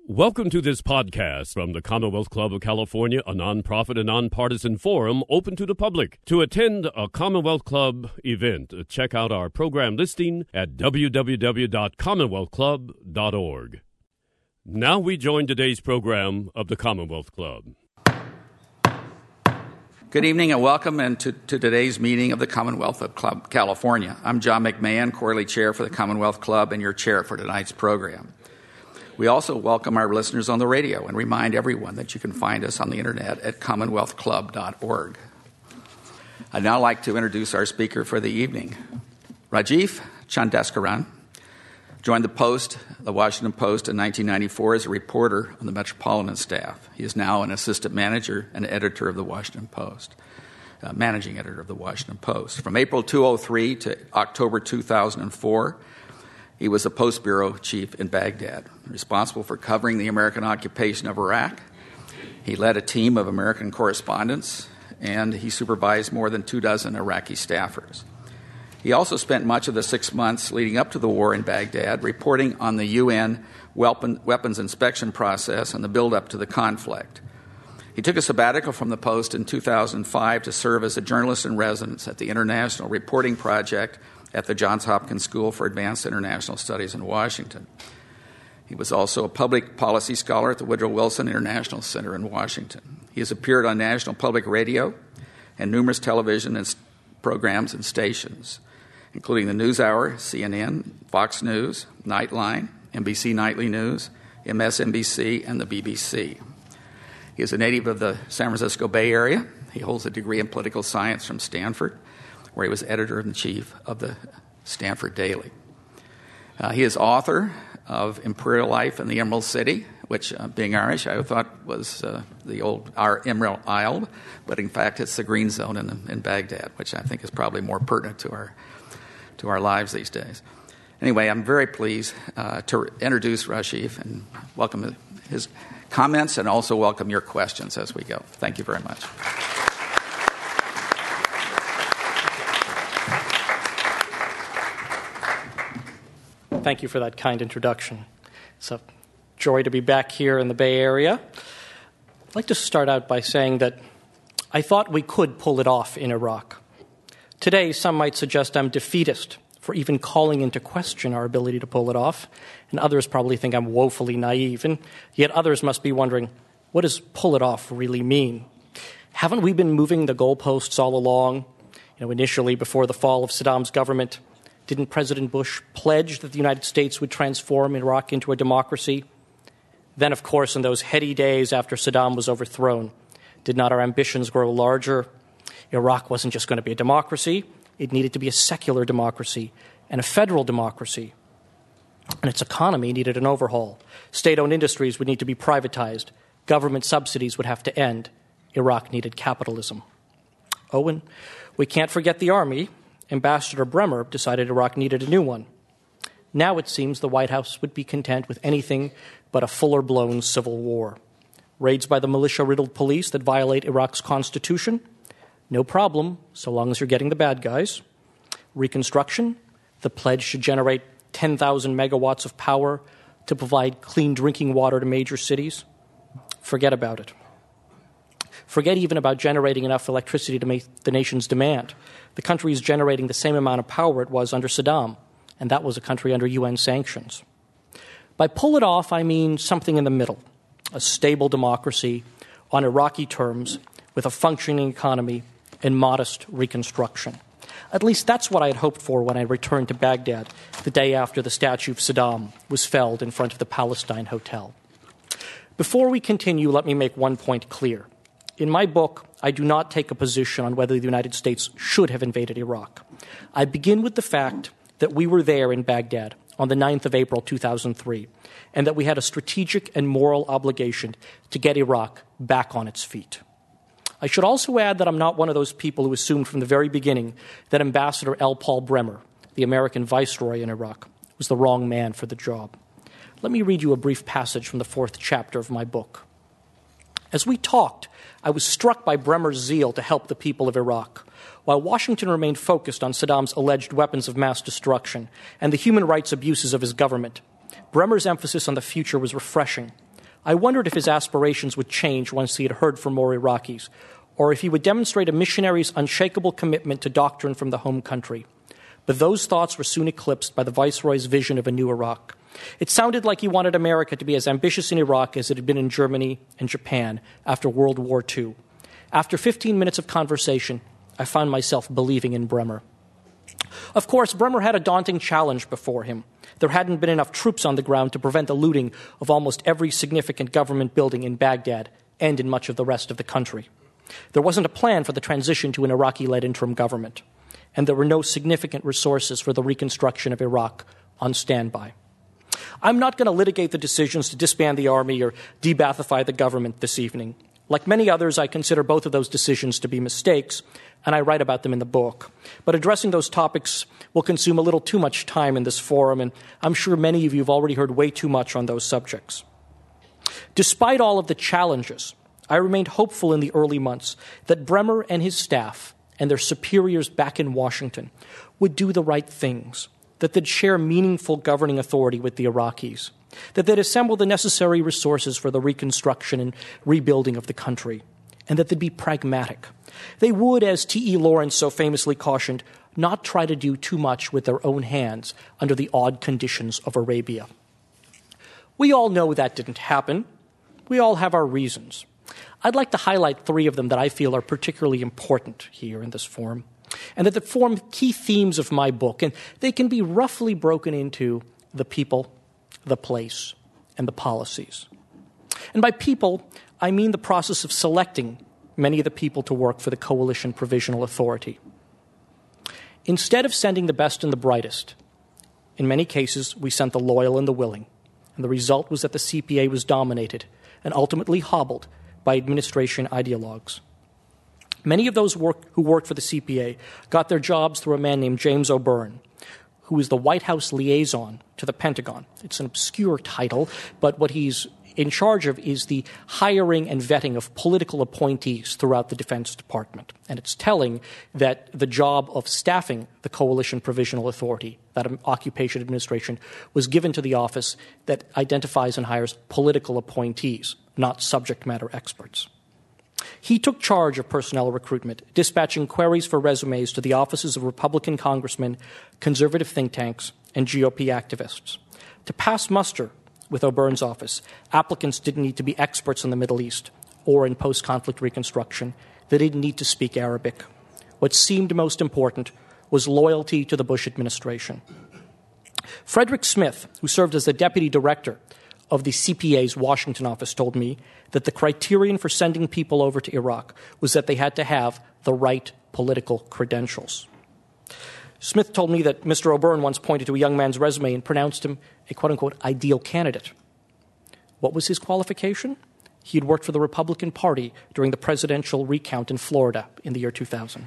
Welcome to this podcast from the Commonwealth Club of California, a nonprofit and nonpartisan forum open to the public. To attend a Commonwealth Club event, check out our program listing at www.commonwealthclub.org. Now we join today's program of the Commonwealth Club. Good evening and welcome to today's meeting of the Commonwealth Club California. I'm John McMahon, quarterly chair for the Commonwealth Club and your chair for tonight's program. We also welcome our listeners on the radio and remind everyone that you can find us on the internet at commonwealthclub.org. I'd now like to introduce our speaker for the evening. Rajiv Chandrasekaran joined the Washington Post in 1994 as a reporter on the Metropolitan staff. He is now an assistant manager and editor of the Washington Post, managing editor of the Washington Post. From April 2003 to October 2004, he was the Post Bureau chief in Baghdad, responsible for covering the American occupation of Iraq. He led a team of American correspondents, and he supervised more than 24 Iraqi staffers. He also spent much of the 6 months leading up to the war in Baghdad reporting on the UN weapons inspection process and the build-up to the conflict. He took a sabbatical from the Post in 2005 to serve as a journalist in residence at the International Reporting Project at the Johns Hopkins School for Advanced International Studies in Washington. He was also a public policy scholar at the Woodrow Wilson International Center in Washington. He has appeared on National Public Radio and numerous television programs and stations, including the NewsHour, CNN, Fox News, Nightline, NBC Nightly News, MSNBC, and the BBC. He is a native of the San Francisco Bay Area. He holds a degree in political science from Stanford, where he was editor-in-chief of the Stanford Daily. He is author of Imperial Life in the Emerald City, which, being Irish, I thought was our Emerald Isle, but in fact it's the Green Zone in Baghdad, which I think is probably more pertinent to our lives these days. Anyway, I'm very pleased to introduce Rajiv and welcome his comments and also welcome your questions as we go. Thank you very much. Thank you for that kind introduction. It's a joy to be back here in the Bay Area. I'd like to start out by saying that I thought we could pull it off in Iraq. Today, some might suggest I'm defeatist for even calling into question our ability to pull it off, and others probably think I'm woefully naive, and yet others must be wondering, what does pull it off really mean? Haven't we been moving the goalposts all along? Initially, before the fall of Saddam's government, didn't President Bush pledge that the United States would transform Iraq into a democracy? Then, of course, in those heady days after Saddam was overthrown, did not our ambitions grow larger? Iraq wasn't just going to be a democracy. It needed to be a secular democracy and a federal democracy. And its economy needed an overhaul. State-owned industries would need to be privatized. Government subsidies would have to end. Iraq needed capitalism. Oh, and we can't forget the army. Ambassador Bremer decided Iraq needed a new one. Now it seems the White House would be content with anything but a fuller-blown civil war. Raids by the militia-riddled police that violate Iraq's constitution? No problem, so long as you're getting the bad guys. Reconstruction? The pledge to generate 10,000 megawatts of power to provide clean drinking water to major cities? Forget about it. Forget even about generating enough electricity to meet the nation's demand. The country is generating the same amount of power it was under Saddam, and that was a country under UN sanctions. By pull it off, I mean something in the middle, a stable democracy on Iraqi terms with a functioning economy and modest reconstruction. At least that's what I had hoped for when I returned to Baghdad the day after the statue of Saddam was felled in front of the Palestine Hotel. Before we continue, let me make one point clear. In my book, I do not take a position on whether the United States should have invaded Iraq. I begin with the fact that we were there in Baghdad on the 9th of April 2003, and that we had a strategic and moral obligation to get Iraq back on its feet. I should also add that I'm not one of those people who assumed from the very beginning that Ambassador L. Paul Bremer, the American viceroy in Iraq, was the wrong man for the job. Let me read you a brief passage from the 4th chapter of my book. As we talked, I was struck by Bremer's zeal to help the people of Iraq. While Washington remained focused on Saddam's alleged weapons of mass destruction and the human rights abuses of his government, Bremer's emphasis on the future was refreshing. I wondered if his aspirations would change once he had heard from more Iraqis, or if he would demonstrate a missionary's unshakable commitment to doctrine from the home country. But those thoughts were soon eclipsed by the Viceroy's vision of a new Iraq. It sounded like he wanted America to be as ambitious in Iraq as it had been in Germany and Japan after World War II. After 15 minutes of conversation, I found myself believing in Bremer. Of course, Bremer had a daunting challenge before him. There hadn't been enough troops on the ground to prevent the looting of almost every significant government building in Baghdad and in much of the rest of the country. There wasn't a plan for the transition to an Iraqi-led interim government, and there were no significant resources for the reconstruction of Iraq on standby. I'm not going to litigate the decisions to disband the army or de-Ba'athify the government this evening. Like many others, I consider both of those decisions to be mistakes, and I write about them in the book. But addressing those topics will consume a little too much time in this forum, and I'm sure many of you have already heard way too much on those subjects. Despite all of the challenges, I remained hopeful in the early months that Bremer and his staff and their superiors back in Washington would do the right things, that they'd share meaningful governing authority with the Iraqis, that they'd assemble the necessary resources for the reconstruction and rebuilding of the country, and that they'd be pragmatic. They would, as T.E. Lawrence so famously cautioned, not try to do too much with their own hands under the odd conditions of Arabia. We all know that didn't happen. We all have our reasons. I'd like to highlight 3 of them that I feel are particularly important here in this forum, and that form key themes of my book, and they can be roughly broken into the people, the place, and the policies. And by people, I mean the process of selecting many of the people to work for the Coalition Provisional Authority. Instead of sending the best and the brightest, in many cases we sent the loyal and the willing, and the result was that the CPA was dominated and ultimately hobbled by administration ideologues. Many of those who worked for the CPA got their jobs through a man named James O'Byrne, who was the White House liaison to the Pentagon. It's an obscure title, but what he's in charge of is the hiring and vetting of political appointees throughout the Defense Department. And it's telling that the job of staffing the Coalition Provisional Authority, that occupation administration, was given to the office that identifies and hires political appointees, not subject matter experts. He took charge of personnel recruitment, dispatching queries for resumes to the offices of Republican congressmen, conservative think tanks, and GOP activists. To pass muster with O'Byrne's office, applicants didn't need to be experts in the Middle East or in post-conflict reconstruction. They didn't need to speak Arabic. What seemed most important was loyalty to the Bush administration. Frederick Smith, who served as the deputy director of the CPA's Washington office, told me that the criterion for sending people over to Iraq was that they had to have the right political credentials. Smith told me that Mr. O'Byrne once pointed to a young man's resume and pronounced him a quote-unquote ideal candidate. What was his qualification? He had worked for the Republican Party during the presidential recount in Florida in the year 2000.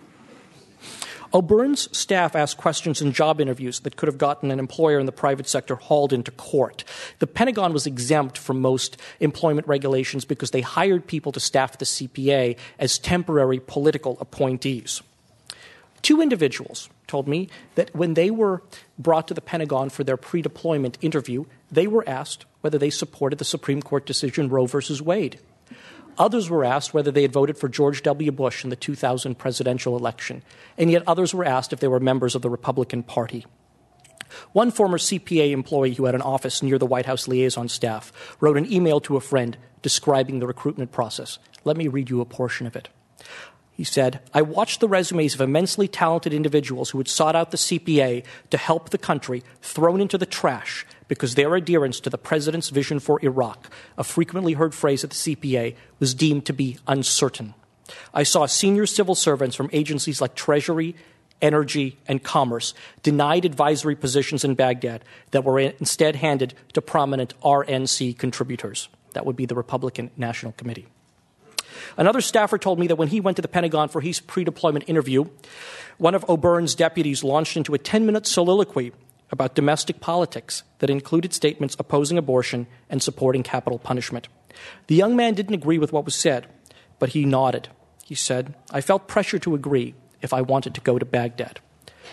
O'Byrne's staff asked questions in job interviews that could have gotten an employer in the private sector hauled into court. The Pentagon was exempt from most employment regulations because they hired people to staff the CPA as temporary political appointees. 2 individuals told me that when they were brought to the Pentagon for their pre-deployment interview, they were asked whether they supported the Supreme Court decision Roe versus Wade. Others were asked whether they had voted for George W. Bush in the 2000 presidential election, and yet others were asked if they were members of the Republican Party. One former CPA employee who had an office near the White House liaison staff wrote an email to a friend describing the recruitment process. Let me read you a portion of it. He said, "I watched the resumes of immensely talented individuals who had sought out the CPA to help the country thrown into the trash because their adherence to the president's vision for Iraq, a frequently heard phrase at the CPA, was deemed to be uncertain. I saw senior civil servants from agencies like Treasury, Energy, and Commerce denied advisory positions in Baghdad that were instead handed to prominent RNC contributors." That would be the Republican National Committee. Another staffer told me that when he went to the Pentagon for his pre-deployment interview, one of O'Byrne's deputies launched into a 10-minute soliloquy about domestic politics that included statements opposing abortion and supporting capital punishment. The young man didn't agree with what was said, but he nodded. He said, "I felt pressure to agree if I wanted to go to Baghdad."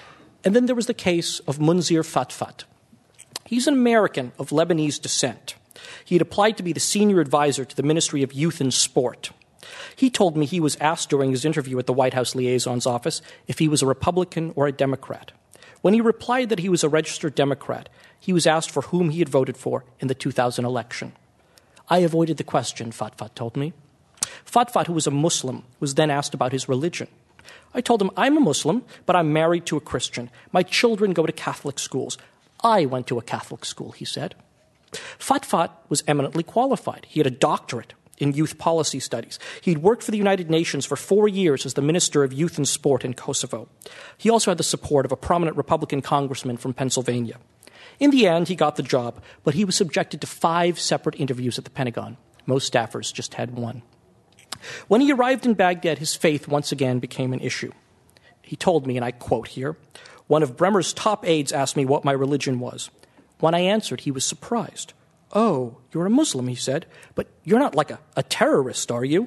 And then there was the case of Munzir Fatfat. He's an American of Lebanese descent. He had applied to be the senior advisor to the Ministry of Youth and Sport. He told me he was asked during his interview at the White House liaison's office if he was a Republican or a Democrat. When he replied that he was a registered Democrat, he was asked for whom he had voted for in the 2000 election. I avoided the question, Fatfat told me. Fatfat, who was a Muslim, was then asked about his religion. I told him, I'm a Muslim, but I'm married to a Christian. My children go to Catholic schools. I went to a Catholic school, he said. Fatfat was eminently qualified. He had a doctorate in youth policy studies. He'd worked for the United Nations for 4 years as the Minister of Youth and Sport in Kosovo. He also had the support of a prominent Republican congressman from Pennsylvania. In the end, he got the job, but he was subjected to 5 separate interviews at the Pentagon. Most staffers just had one. When he arrived in Baghdad, his faith once again became an issue. He told me, and I quote here, one of Bremer's top aides asked me what my religion was. When I answered, he was surprised. Oh, you're a Muslim, he said, but you're not like a terrorist, are you?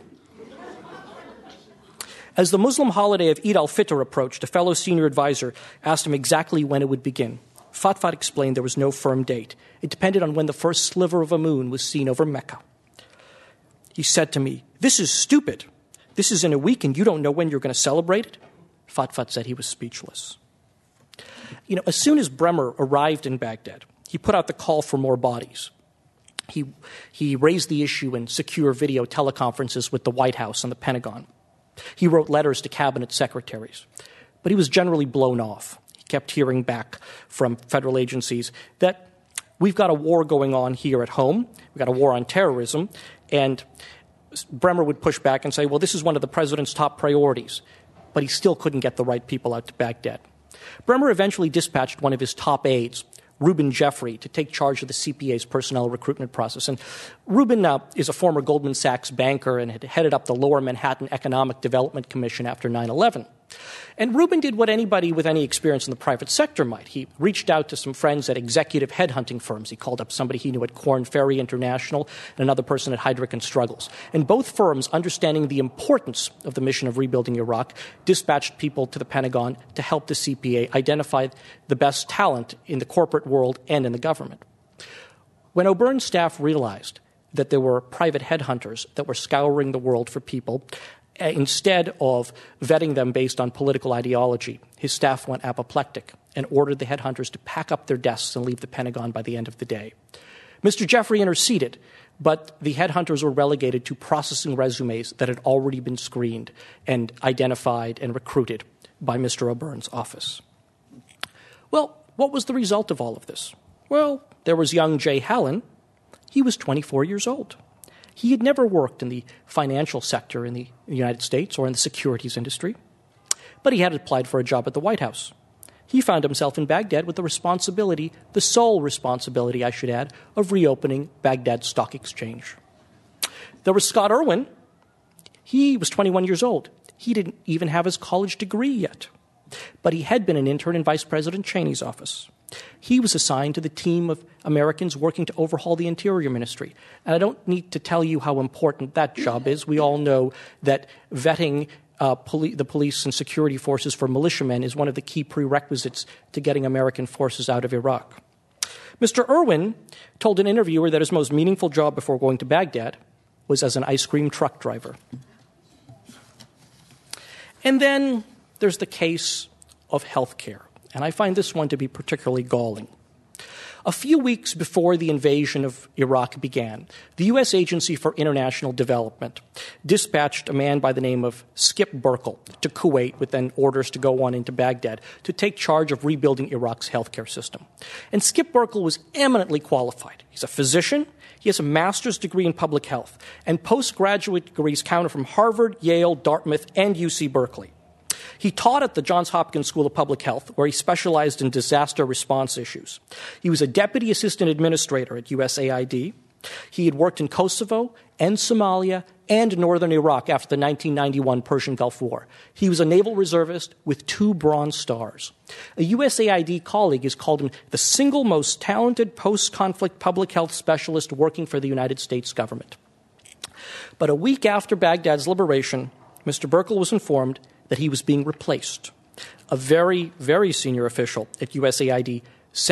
As the Muslim holiday of Eid al-Fitr approached, a fellow senior advisor asked him exactly when it would begin. Fatfat explained there was no firm date. It depended on when the first sliver of a moon was seen over Mecca. He said to me, this is stupid. This is in a week and you don't know when you're going to celebrate it? Fatfat said he was speechless. As soon as Bremer arrived in Baghdad, he put out the call for more bodies. He raised the issue in secure video teleconferences with the White House and the Pentagon. He wrote letters to cabinet secretaries. But he was generally blown off. He kept hearing back from federal agencies that we've got a war going on here at home. We've got a war on terrorism. And Bremer would push back and say, well, this is one of the president's top priorities. But he still couldn't get the right people out to Baghdad. Bremer eventually dispatched one of his top aides, Reuben Jeffrey, to take charge of the CPA's personnel recruitment process. And Reuben is a former Goldman Sachs banker and had headed up the Lower Manhattan Economic Development Commission after 9/11. And Reuben did what anybody with any experience in the private sector might. He reached out to some friends at executive headhunting firms. He called up somebody he knew at Korn Ferry International and another person at Heidrick & Struggles. And both firms, understanding the importance of the mission of rebuilding Iraq, dispatched people to the Pentagon to help the CPA identify the best talent in the corporate world and in the government. When O'Byrne's staff realized that there were private headhunters that were scouring the world for people, instead of vetting them based on political ideology, his staff went apoplectic and ordered the headhunters to pack up their desks and leave the Pentagon by the end of the day. Mr. Jeffrey interceded, but the headhunters were relegated to processing resumes that had already been screened and identified and recruited by Mr. O'Byrne's office. Well, what was the result of all of this? Well, there was young Jay Hallen. He was 24 years old. He had never worked in the financial sector in the United States or in the securities industry, but he had applied for a job at the White House. He found himself in Baghdad with the responsibility, the sole responsibility, I should add, of reopening Baghdad Stock Exchange. There was Scott Irwin. He was 21 years old. He didn't even have his college degree yet, but he had been an intern in Vice President Cheney's office. He was assigned to the team of Americans working to overhaul the Interior Ministry. And I don't need to tell you how important that job is. We all know that vetting the police and security forces for militiamen is one of the key prerequisites to getting American forces out of Iraq. Mr. Irwin told an interviewer that his most meaningful job before going to Baghdad was as an ice cream truck driver. And then there's the case of health care. And I find this one to be particularly galling. A few weeks before the invasion of Iraq began, the U.S. Agency for International Development dispatched a man by the name of Skip Burkle to Kuwait with then orders to go on into Baghdad to take charge of rebuilding Iraq's healthcare system. And Skip Burkle was eminently qualified. He's a physician. He has a master's degree in public health. And postgraduate degrees counted from Harvard, Yale, Dartmouth, and UC Berkeley. He taught at the Johns Hopkins School of Public Health, where he specialized in disaster response issues. He was a deputy assistant administrator at USAID. He had worked in Kosovo and Somalia and northern Iraq after the 1991 Persian Gulf War. He was a naval reservist with 2 Bronze Stars. A USAID colleague has called him the single most talented post-conflict public health specialist working for the United States government. But a week after Baghdad's liberation, Mr. Burkle was informed that he was being replaced. A very, very senior official at USAID sent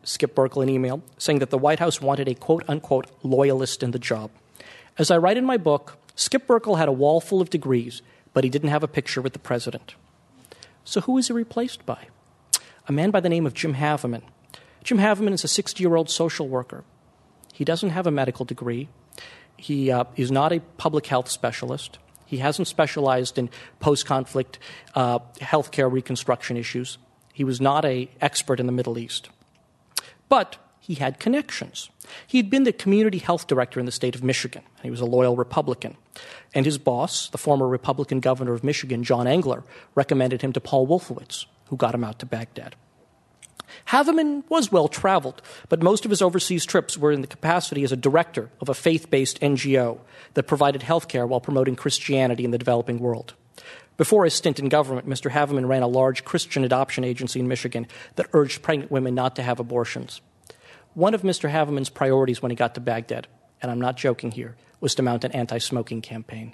Skip Berkel an email saying that the White House wanted a quote-unquote loyalist in the job. As I write in my book, Skip Berkel had a wall full of degrees, but he didn't have a picture with the president. So who is he replaced by? A man by the name of Jim Haveman. Jim Haveman is a 60-year-old social worker. He doesn't have a medical degree. He is not a public health specialist. He hasn't specialized in post-conflict healthcare reconstruction issues. He was not an expert in the Middle East. But he had connections. He had been the community health director in the state of Michigan. He was a loyal Republican. And his boss, the former Republican governor of Michigan, John Engler, recommended him to Paul Wolfowitz, who got him out to Baghdad. Haveman was well-traveled, but most of his overseas trips were in the capacity as a director of a faith-based NGO that provided health care while promoting Christianity in the developing world. Before his stint in government, Mr. Haveman ran a large Christian adoption agency in Michigan that urged pregnant women not to have abortions. One of Mr. Haveman's priorities when he got to Baghdad, and I'm not joking here, was to mount an anti-smoking campaign.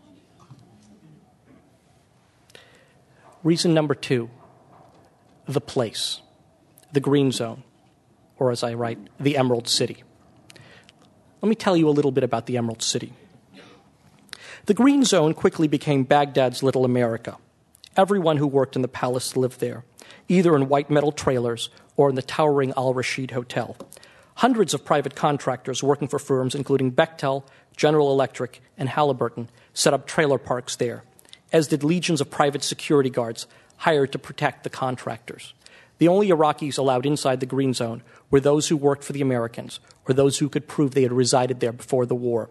Reason number 2, the place, the Green Zone, or as I write, the Emerald City. Let me tell you a little bit about the Emerald City. The Green Zone quickly became Baghdad's Little America. Everyone who worked in the palace lived there, either in white metal trailers or in the towering Al Rashid Hotel. Hundreds of private contractors working for firms including Bechtel, General Electric, and Halliburton set up trailer parks there, as did legions of private security guards hired to protect the contractors. The only Iraqis allowed inside the Green Zone were those who worked for the Americans or those who could prove they had resided there before the war.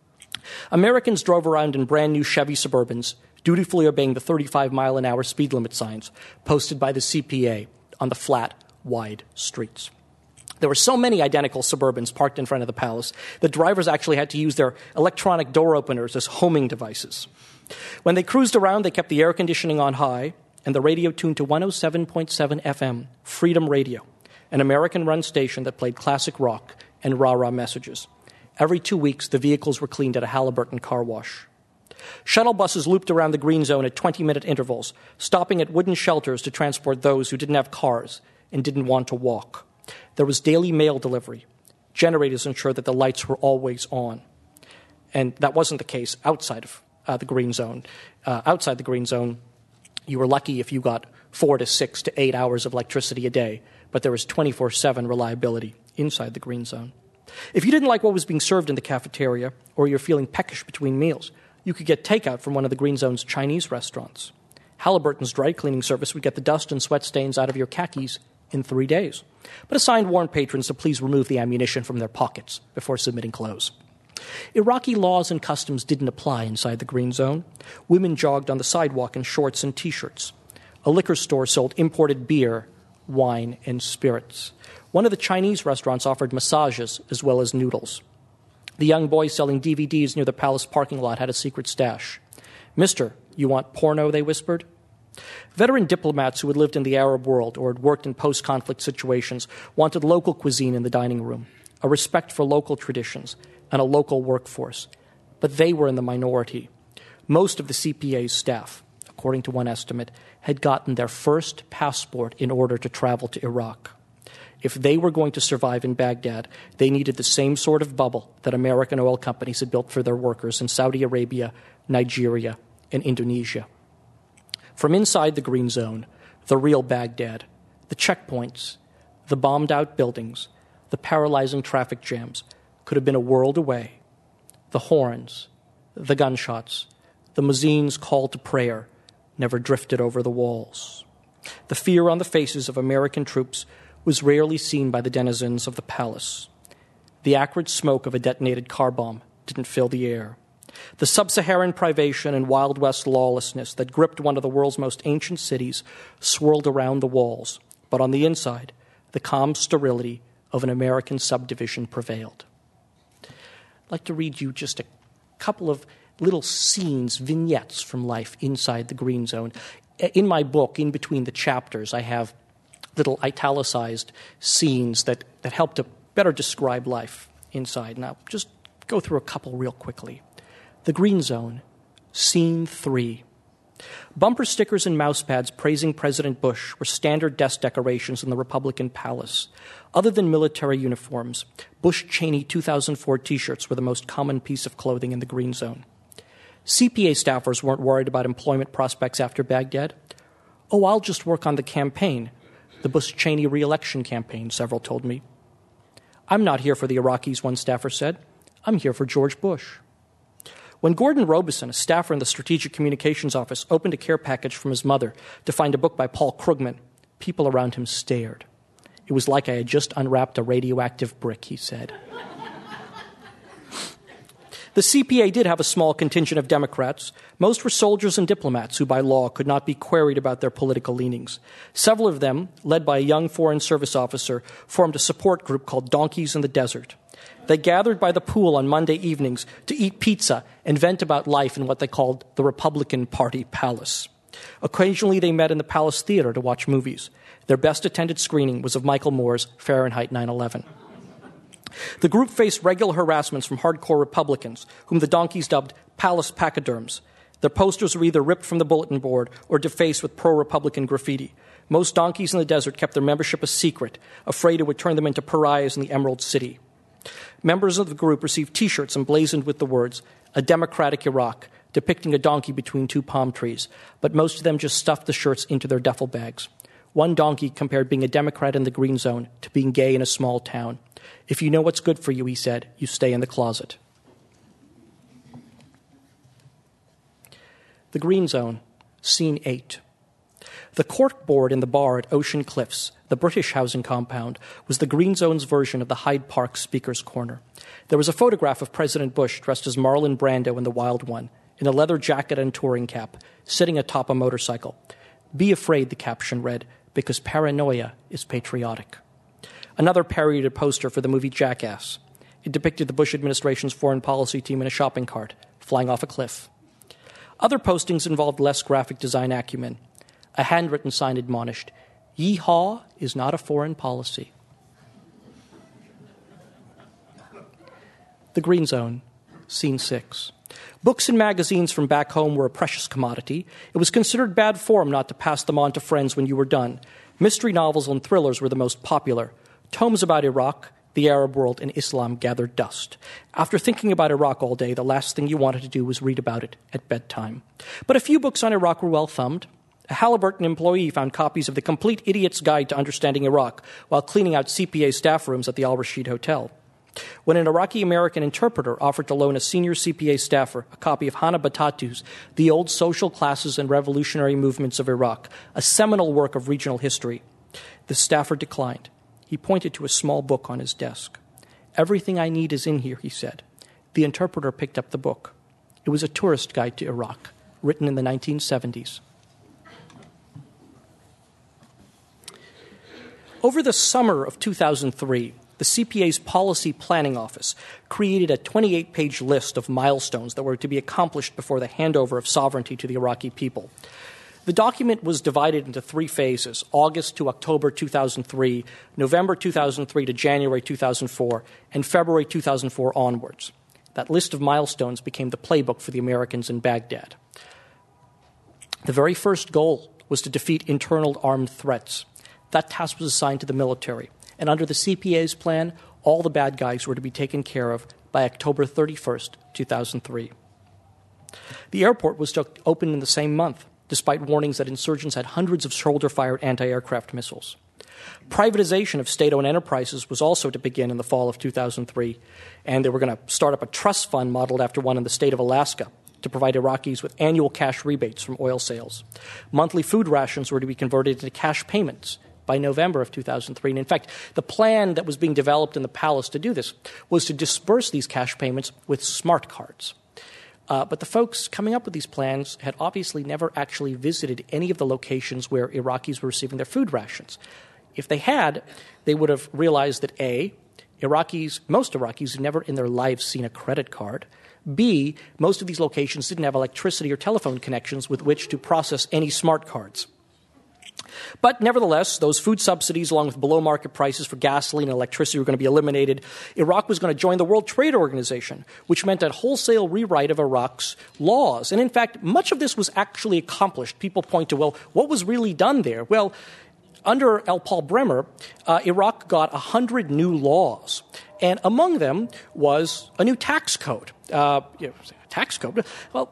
Americans drove around in brand-new Chevy Suburbans, dutifully obeying the 35-mile-an-hour speed limit signs posted by the CPA on the flat, wide streets. There were so many identical Suburbans parked in front of the palace that drivers actually had to use their electronic door openers as homing devices. When they cruised around, they kept the air conditioning on high and the radio tuned to 107.7 FM, Freedom Radio, an American-run station that played classic rock and rah-rah messages. Every 2 weeks, the vehicles were cleaned at a Halliburton car wash. Shuttle buses looped around the Green Zone at 20-minute intervals, stopping at wooden shelters to transport those who didn't have cars and didn't want to walk. There was daily mail delivery. Generators ensured that the lights were always on. And that wasn't the case outside of the Green Zone. Outside the Green Zone, you were lucky if you got 4 to 6 to 8 hours of electricity a day, but there was 24/7 reliability inside the Green Zone. If you didn't like what was being served in the cafeteria, or you're feeling peckish between meals, you could get takeout from one of the Green Zone's Chinese restaurants. Halliburton's dry cleaning service would get the dust and sweat stains out of your khakis in 3 days, but a sign warned patrons to please remove the ammunition from their pockets before submitting clothes. Iraqi laws and customs didn't apply inside the Green Zone. Women jogged on the sidewalk in shorts and T-shirts. A liquor store sold imported beer, wine, and spirits. One of the Chinese restaurants offered massages as well as noodles. The young boy selling DVDs near the palace parking lot had a secret stash. "Mister, you want porno?" they whispered. Veteran diplomats who had lived in the Arab world or had worked in post-conflict situations wanted local cuisine in the dining room, a respect for local traditions, and a local workforce. But they were in the minority. Most of the CPA's staff, according to one estimate, had gotten their first passport in order to travel to Iraq. If they were going to survive in Baghdad, they needed the same sort of bubble that American oil companies had built for their workers in Saudi Arabia, Nigeria, and Indonesia. From inside the Green Zone, the real Baghdad, the checkpoints, the bombed-out buildings, the paralyzing traffic jams could have been a world away. The horns, the gunshots, the muezzin's call to prayer never drifted over the walls. The fear on the faces of American troops was rarely seen by the denizens of the palace. The acrid smoke of a detonated car bomb didn't fill the air. The sub-Saharan privation and Wild West lawlessness that gripped one of the world's most ancient cities swirled around the walls, but on the inside, the calm sterility of an American subdivision prevailed. I'd like to read you just a couple of little scenes, vignettes from life inside the Green Zone. In my book, in between the chapters, I have little italicized scenes that help to better describe life inside. Now, just go through a couple real quickly. The Green Zone, Scene 3. Bumper stickers and mouse pads praising President Bush were standard desk decorations in the Republican Palace. Other than military uniforms, Bush-Cheney 2004 T-shirts were the most common piece of clothing in the Green Zone. CPA staffers weren't worried about employment prospects after Baghdad. "Oh, I'll just work on the campaign, the Bush-Cheney re-election campaign," several told me. "I'm not here for the Iraqis," one staffer said. "I'm here for George Bush." When Gordon Robeson, a staffer in the Strategic Communications Office, opened a care package from his mother to find a book by Paul Krugman, people around him stared. "It was like I had just unwrapped a radioactive brick," he said. The CPA did have a small contingent of Democrats. Most were soldiers and diplomats who, by law, could not be queried about their political leanings. Several of them, led by a young Foreign Service officer, formed a support group called Donkeys in the Desert. They gathered by the pool on Monday evenings to eat pizza and vent about life in what they called the Republican Party Palace. Occasionally, they met in the Palace Theater to watch movies. Their best-attended screening was of Michael Moore's Fahrenheit 9/11. The group faced regular harassments from hardcore Republicans, whom the donkeys dubbed palace pachyderms. Their posters were either ripped from the bulletin board or defaced with pro-Republican graffiti. Most donkeys in the desert kept their membership a secret, afraid it would turn them into pariahs in the Emerald City. Members of the group received T-shirts emblazoned with the words, "A Democratic Iraq," depicting a donkey between two palm trees, but most of them just stuffed the shirts into their duffel bags. One donkey compared being a Democrat in the Green Zone to being gay in a small town. "If you know what's good for you," he said, "you stay in the closet." The Green Zone, Scene 8. The cork board in the bar at Ocean Cliffs, the British housing compound, was the Green Zone's version of the Hyde Park Speaker's Corner. There was a photograph of President Bush dressed as Marlon Brando in The Wild One, in a leather jacket and touring cap, sitting atop a motorcycle. "Be afraid," the caption read, "because paranoia is patriotic." Another parodied a poster for the movie Jackass. It depicted the Bush administration's foreign policy team in a shopping cart, flying off a cliff. Other postings involved less graphic design acumen. A handwritten sign admonished, "Yeehaw is not a foreign policy." The Green Zone, Scene 6. Books and magazines from back home were a precious commodity. It was considered bad form not to pass them on to friends when you were done. Mystery novels and thrillers were the most popular. Tomes about Iraq, the Arab world, and Islam gathered dust. After thinking about Iraq all day, the last thing you wanted to do was read about it at bedtime. But a few books on Iraq were well thumbed. A Halliburton employee found copies of The Complete Idiot's Guide to Understanding Iraq while cleaning out CPA staff rooms at the Al Rashid Hotel. When an Iraqi-American interpreter offered to loan a senior CPA staffer a copy of Hana Batatu's The Old Social Classes and Revolutionary Movements of Iraq, a seminal work of regional history, the staffer declined. He pointed to a small book on his desk. "Everything I need is in here," he said. The interpreter picked up the book. It was a tourist guide to Iraq, written in the 1970s. Over the summer of 2003, the CPA's Policy Planning Office created a 28-page list of milestones that were to be accomplished before the handover of sovereignty to the Iraqi people. The document was divided into three phases: August to October 2003, November 2003 to January 2004, and February 2004 onwards. That list of milestones became the playbook for the Americans in Baghdad. The very first goal was to defeat internal armed threats. That task was assigned to the military, and under the CPA's plan, all the bad guys were to be taken care of by October 31st, 2003. The airport was to open in the same month, despite warnings that insurgents had hundreds of shoulder-fired anti-aircraft missiles. Privatization of state-owned enterprises was also to begin in the fall of 2003, and they were going to start up a trust fund modeled after one in the state of Alaska to provide Iraqis with annual cash rebates from oil sales. Monthly food rations were to be converted into cash payments by November of 2003. And in fact, the plan that was being developed in the palace to do this was to disperse these cash payments with smart cards. But the folks coming up with these plans had obviously never actually visited any of the locations where Iraqis were receiving their food rations. If they had, they would have realized that A, most Iraqis had never in their lives seen a credit card. B, most of these locations didn't have electricity or telephone connections with which to process any smart cards. But nevertheless, those food subsidies, along with below-market prices for gasoline and electricity, were going to be eliminated. Iraq was going to join the World Trade Organization, which meant a wholesale rewrite of Iraq's laws. And in fact, much of this was actually accomplished. People point to, well, what was really done there? Well, under L. Paul Bremer, Iraq got 100 new laws. And among them was a new tax code. Tax code? Well,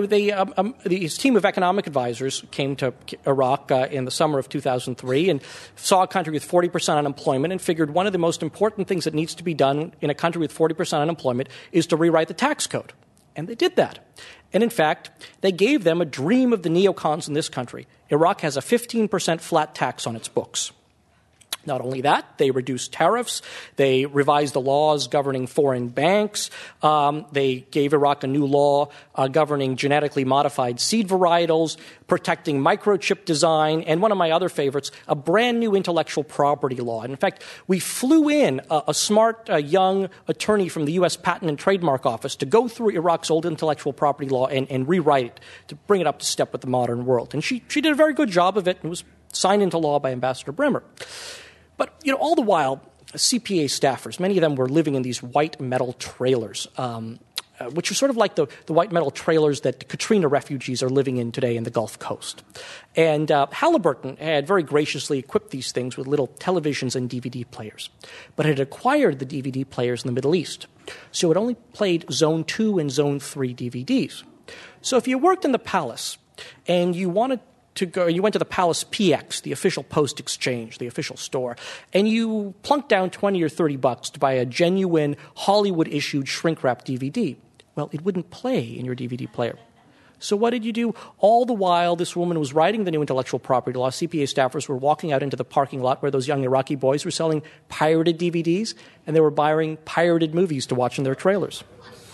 his team of economic advisors came to Iraq in the summer of 2003 and saw a country with 40% unemployment and figured one of the most important things that needs to be done in a country with 40% unemployment is to rewrite the tax code. And they did that. And in fact, they gave them a dream of the neocons in this country. Iraq has a 15% flat tax on its books. Not only that, they reduced tariffs. They revised the laws governing foreign banks. They gave Iraq a new law governing genetically modified seed varietals, protecting microchip design, and one of my other favorites, a brand new intellectual property law. And in fact, we flew in a smart young attorney from the U.S. Patent and Trademark Office to go through Iraq's old intellectual property law and rewrite it to bring it up to step with the modern world. And she did a very good job of it and was signed into law by Ambassador Bremer. But, all the while, CPA staffers, many of them were living in these white metal trailers, which are sort of like the white metal trailers that the Katrina refugees are living in today in the Gulf Coast. And Halliburton had very graciously equipped these things with little televisions and DVD players. But it had acquired the DVD players in the Middle East. So it only played Zone 2 and Zone 3 DVDs. So if you worked in the Palace and you went to the Palace PX, the official post exchange, the official store, and you plunked down $20 or $30 to buy a genuine Hollywood-issued shrink-wrap DVD. Well, it wouldn't play in your DVD player. So what did you do? All the while this woman was writing the new intellectual property law, CPA staffers were walking out into the parking lot where those young Iraqi boys were selling pirated DVDs, and they were buying pirated movies to watch in their trailers.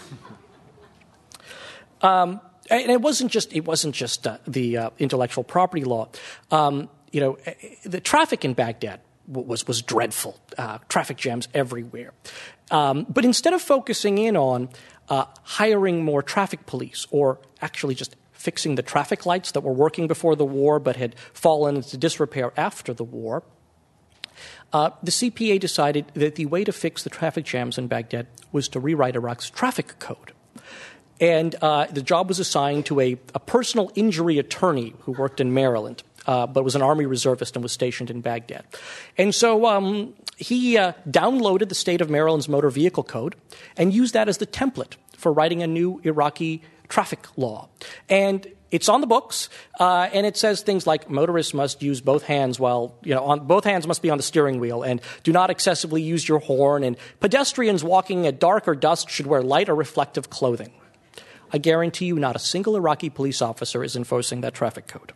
And it wasn't just the intellectual property law. The traffic in Baghdad was dreadful. Traffic jams everywhere. But instead of focusing in on hiring more traffic police or actually just fixing the traffic lights that were working before the war but had fallen into disrepair after the war, the CPA decided that the way to fix the traffic jams in Baghdad was to rewrite Iraq's traffic code. And the job was assigned to a personal injury attorney who worked in Maryland, but was an Army reservist and was stationed in Baghdad. And so he downloaded the state of Maryland's motor vehicle code and used that as the template for writing a new Iraqi traffic law. And it's on the books, and it says things like motorists must use both hands both hands must be on the steering wheel, and do not excessively use your horn, and pedestrians walking at dark or dusk should wear light or reflective clothing. I guarantee you not a single Iraqi police officer is enforcing that traffic code.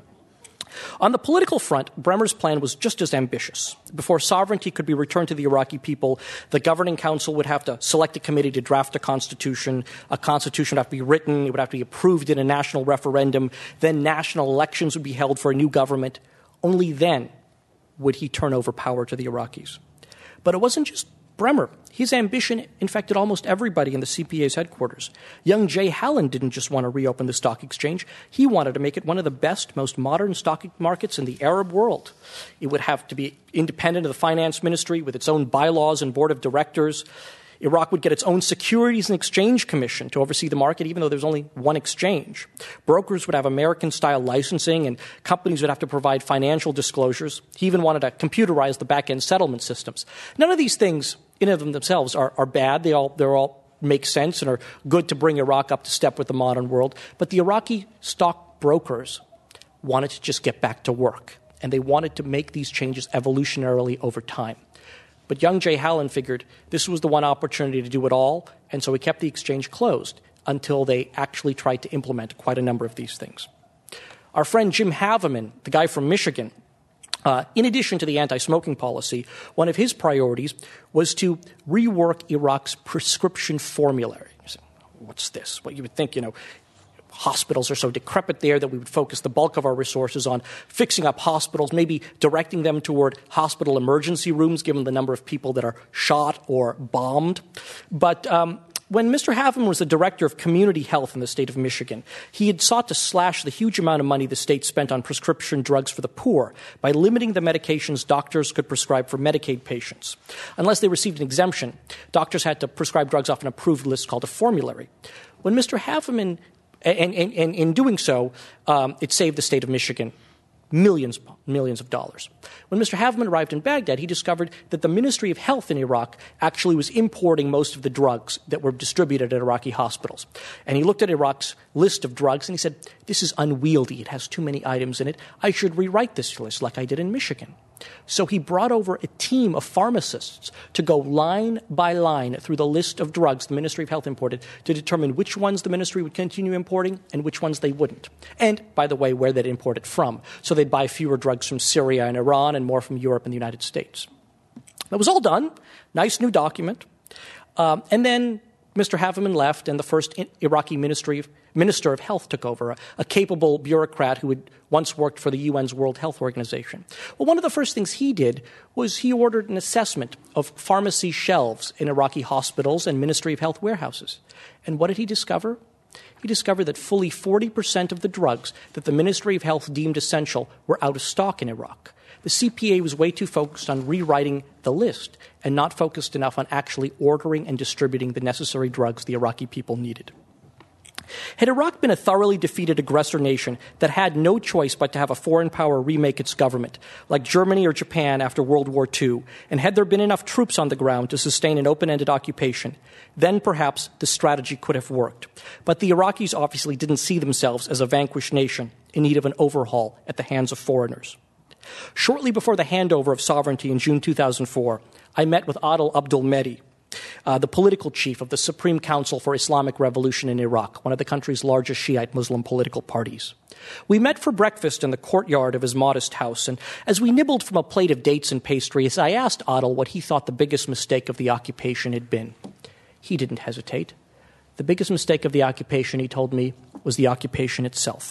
On the political front, Bremer's plan was just as ambitious. Before sovereignty could be returned to the Iraqi people, the governing council would have to select a committee to draft a constitution. A constitution would have to be written. It would have to be approved in a national referendum. Then national elections would be held for a new government. Only then would he turn over power to the Iraqis. But it wasn't just Bremer. His ambition infected almost everybody in the CPA's headquarters. Young Jay Hallen didn't just want to reopen the stock exchange. He wanted to make it one of the best, most modern stock markets in the Arab world. It would have to be independent of the finance ministry with its own bylaws and board of directors. Iraq would get its own Securities and Exchange Commission to oversee the market, even though there's only one exchange. Brokers would have American-style licensing, and companies would have to provide financial disclosures. He even wanted to computerize the back-end settlement systems. None of these things, in and of themselves, are bad. They all make sense and are good to bring Iraq up to step with the modern world. But the Iraqi stock brokers wanted to just get back to work, and they wanted to make these changes evolutionarily over time. But young Jay Hallen figured this was the one opportunity to do it all, and so he kept the exchange closed until they actually tried to implement quite a number of these things. Our friend Jim Haveman, the guy from Michigan, in addition to the anti-smoking policy, one of his priorities was to rework Iraq's prescription formulary. What's this? Well, you would think, hospitals are so decrepit there that we would focus the bulk of our resources on fixing up hospitals, maybe directing them toward hospital emergency rooms, given the number of people that are shot or bombed. But When Mr. Havemann was the director of community health in the state of Michigan, he had sought to slash the huge amount of money the state spent on prescription drugs for the poor by limiting the medications doctors could prescribe for Medicaid patients. Unless they received an exemption, doctors had to prescribe drugs off an approved list called a formulary. When Mr. Havemann, and in doing so, it saved the state of Michigan millions of dollars. When Mr. Havemann arrived in Baghdad, he discovered that the Ministry of Health in Iraq actually was importing most of the drugs that were distributed at Iraqi hospitals. And he looked at Iraq's list of drugs and he said, this is unwieldy. It has too many items in it. I should rewrite this list like I did in Michigan. So he brought over a team of pharmacists to go line by line through the list of drugs the Ministry of Health imported to determine which ones the ministry would continue importing and which ones they wouldn't. And, by the way, where they'd import it from. So they'd buy fewer drugs from Syria and Iran and more from Europe and the United States. That was all done. Nice new document. And then Mr. Havemann left, and the first Iraqi Minister of Health took over, a capable bureaucrat who had once worked for the UN's World Health Organization. Well, one of the first things he did was he ordered an assessment of pharmacy shelves in Iraqi hospitals and Ministry of Health warehouses. And what did he discover? He discovered that fully 40% of the drugs that the Ministry of Health deemed essential were out of stock in Iraq. The CPA was way too focused on rewriting the list and not focused enough on actually ordering and distributing the necessary drugs the Iraqi people needed. Had Iraq been a thoroughly defeated aggressor nation that had no choice but to have a foreign power remake its government, like Germany or Japan after World War II, and had there been enough troops on the ground to sustain an open-ended occupation, then perhaps the strategy could have worked. But the Iraqis obviously didn't see themselves as a vanquished nation in need of an overhaul at the hands of foreigners. Shortly before the handover of sovereignty in June 2004, I met with Adil Abdul Mehdi, the political chief of the Supreme Council for Islamic Revolution in Iraq, one of the country's largest Shiite Muslim political parties. We met for breakfast in the courtyard of his modest house, and as we nibbled from a plate of dates and pastries, I asked Adil what he thought the biggest mistake of the occupation had been. He didn't hesitate. The biggest mistake of the occupation, he told me, was the occupation itself.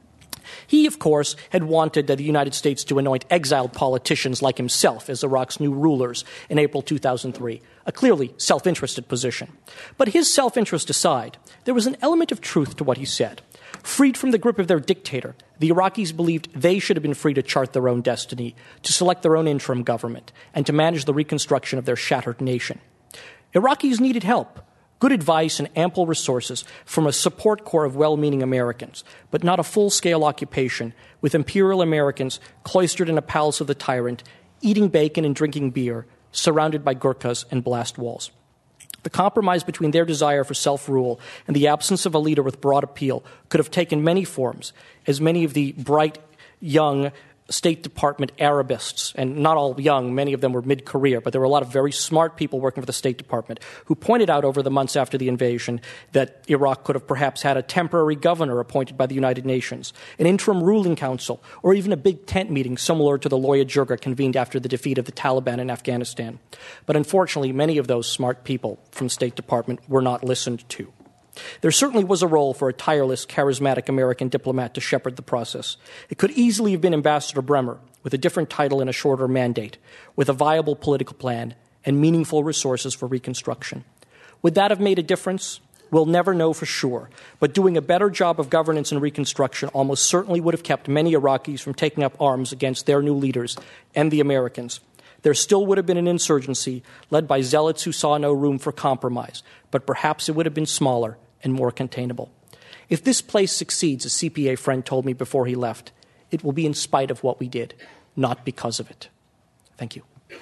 He, of course, had wanted the United States to anoint exiled politicians like himself as Iraq's new rulers in April 2003, a clearly self-interested position. But his self-interest aside, there was an element of truth to what he said. Freed from the grip of their dictator, the Iraqis believed they should have been free to chart their own destiny, to select their own interim government, and to manage the reconstruction of their shattered nation. Iraqis needed help. Good advice and ample resources from a support corps of well-meaning Americans, but not a full-scale occupation with imperial Americans cloistered in a palace of the tyrant, eating bacon and drinking beer, surrounded by Gurkhas and blast walls. The compromise between their desire for self-rule and the absence of a leader with broad appeal could have taken many forms, as many of the bright, young State Department Arabists, and not all young, many of them were mid-career, but there were a lot of very smart people working for the State Department who pointed out over the months after the invasion that Iraq could have perhaps had a temporary governor appointed by the United Nations, an interim ruling council, or even a big tent meeting similar to the Loya Jirga convened after the defeat of the Taliban in Afghanistan. But unfortunately, many of those smart people from State Department were not listened to. There certainly was a role for a tireless, charismatic American diplomat to shepherd the process. It could easily have been Ambassador Bremer, with a different title and a shorter mandate, with a viable political plan and meaningful resources for reconstruction. Would that have made a difference? We'll never know for sure, but doing a better job of governance and reconstruction almost certainly would have kept many Iraqis from taking up arms against their new leaders and the Americans. There still would have been an insurgency led by zealots who saw no room for compromise, but perhaps it would have been smaller and more containable. If this place succeeds, a CPA friend told me before he left, it will be in spite of what we did, not because of it. Thank you.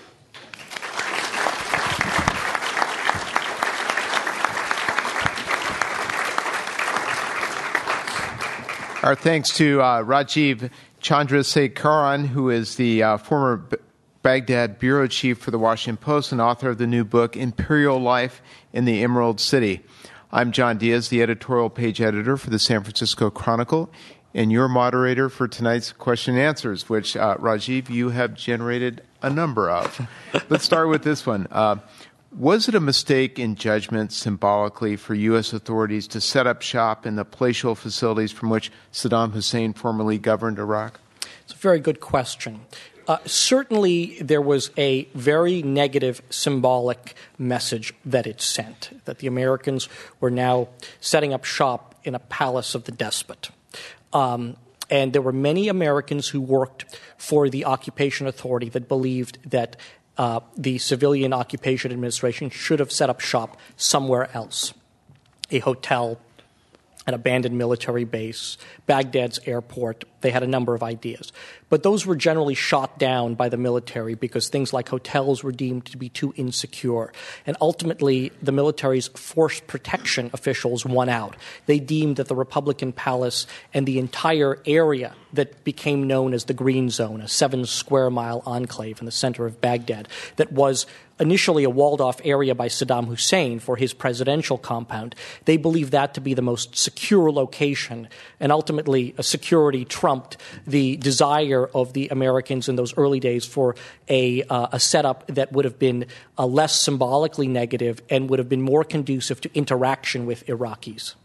Our thanks to Rajiv Chandrasekaran, who is the former Baghdad bureau chief for the Washington Post and author of the new book, Imperial Life in the Emerald City. I'm John Diaz, the editorial page editor for the San Francisco Chronicle, and your moderator for tonight's question and answers, which, Rajiv, you have generated a number of. Let's start with this one. Was it a mistake in judgment symbolically for U.S. authorities to set up shop in the palatial facilities from which Saddam Hussein formerly governed Iraq? It's a very good question. Certainly, there was a very negative symbolic message that it sent, that the Americans were now setting up shop in a palace of the despot. And there were many Americans who worked for the occupation authority that believed that the civilian occupation administration should have set up shop somewhere else, a hotel, an abandoned military base, Baghdad's airport. They had a number of ideas. But those were generally shot down by the military because things like hotels were deemed to be too insecure. And ultimately, the military's force protection officials won out. They deemed that the Republican Palace and the entire area that became known as the Green Zone, a 7-square-mile enclave in the center of Baghdad, that was initially a walled-off area by Saddam Hussein for his presidential compound, they believed that to be the most secure location, and ultimately a security trumped the desire of the Americans in those early days for a setup that would have been less symbolically negative and would have been more conducive to interaction with Iraqis.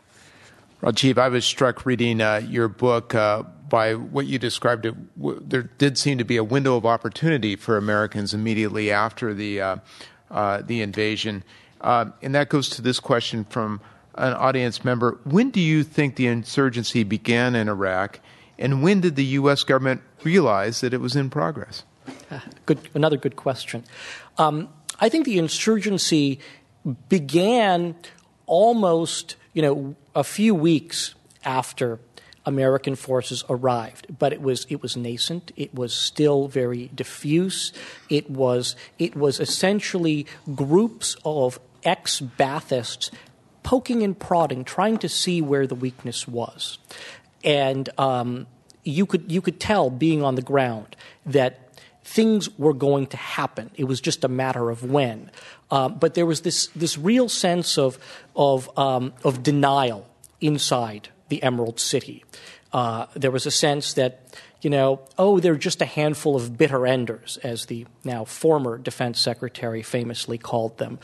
Rajiv, I was struck reading your book by what you described. There did seem to be a window of opportunity for Americans immediately after the invasion. And that goes to this question from an audience member. When do you think the insurgency began in Iraq, and when did the U.S. government realize that it was in progress? Another good question. I think the insurgency began almost, a few weeks after American forces arrived, but it was nascent. It was still very diffuse. It was essentially groups of ex-Baathists poking and prodding, trying to see where the weakness was, and you could tell, being on the ground, that things were going to happen. It was just a matter of when. But there was this real sense of denial inside the Emerald City. There was a sense that, they're just a handful of bitter enders, as the now former defense secretary famously called them.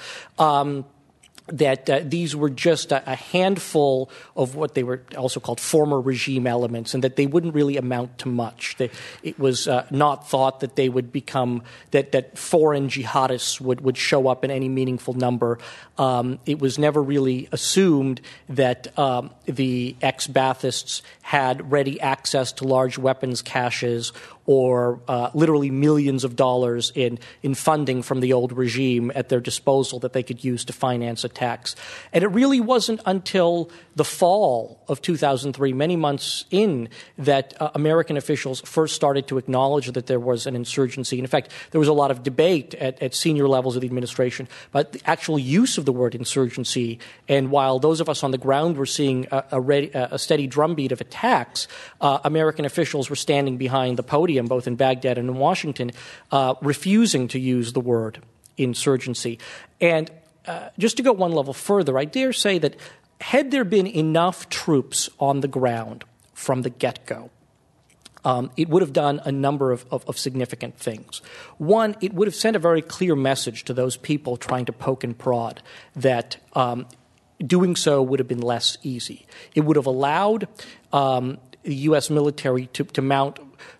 That these were just a handful of what they were also called former regime elements, and that they wouldn't really amount to much. It was not thought that they would become, that foreign jihadists would show up in any meaningful number. It was never really assumed that the ex-Baathists had ready access to large weapons caches or literally millions of dollars in funding from the old regime at their disposal that they could use to finance attacks. And it really wasn't until the fall of 2003, many months in, that American officials first started to acknowledge that there was an insurgency. In fact, there was a lot of debate at senior levels of the administration about the actual use of the word insurgency. And while those of us on the ground were seeing a steady drumbeat of attacks, American officials were standing behind the podium, both in Baghdad and in Washington, refusing to use the word insurgency. And just to go one level further, I dare say that had there been enough troops on the ground from the get-go, it would have done a number of significant things. One, it would have sent a very clear message to those people trying to poke and prod that doing so would have been less easy. It would have allowed the U.S. military to mount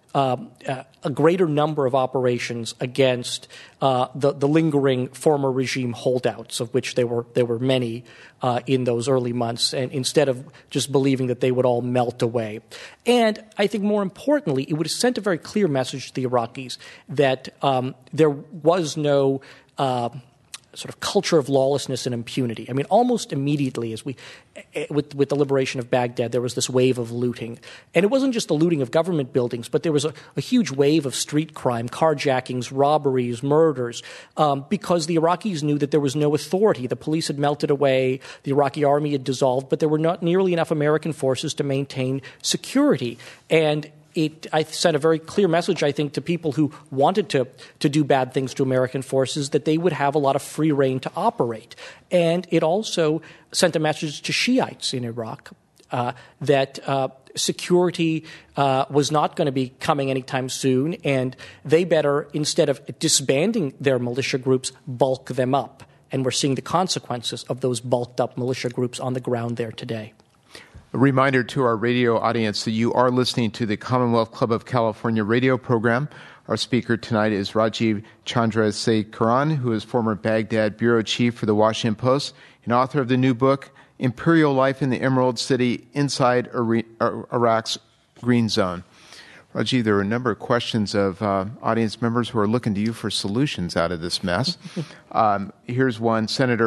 a greater number of operations against the lingering former regime holdouts, of which there were many in those early months, and instead of just believing that they would all melt away. And I think more importantly, it would have sent a very clear message to the Iraqis that there was no sort of culture of lawlessness and impunity. I mean, almost immediately, with the liberation of Baghdad, there was this wave of looting. And it wasn't just the looting of government buildings, but there was a huge wave of street crime, carjackings, robberies, murders, because the Iraqis knew that there was no authority. The police had melted away, the Iraqi army had dissolved, but there were not nearly enough American forces to maintain security. And I sent a very clear message, I think, to people who wanted to do bad things to American forces, that they would have a lot of free rein to operate. And it also sent a message to Shiites in Iraq that security was not going to be coming anytime soon, and they better, instead of disbanding their militia groups, bulk them up. And we're seeing the consequences of those bulked up militia groups on the ground there today. A reminder to our radio audience that you are listening to the Commonwealth Club of California radio program. Our speaker tonight is Rajiv Chandrasekaran, who is former Baghdad bureau chief for the Washington Post and author of the new book, Imperial Life in the Emerald City Inside Iraq's Green Zone. Rajiv, there are a number of questions of audience members who are looking to you for solutions out of this mess. Here's one. Senators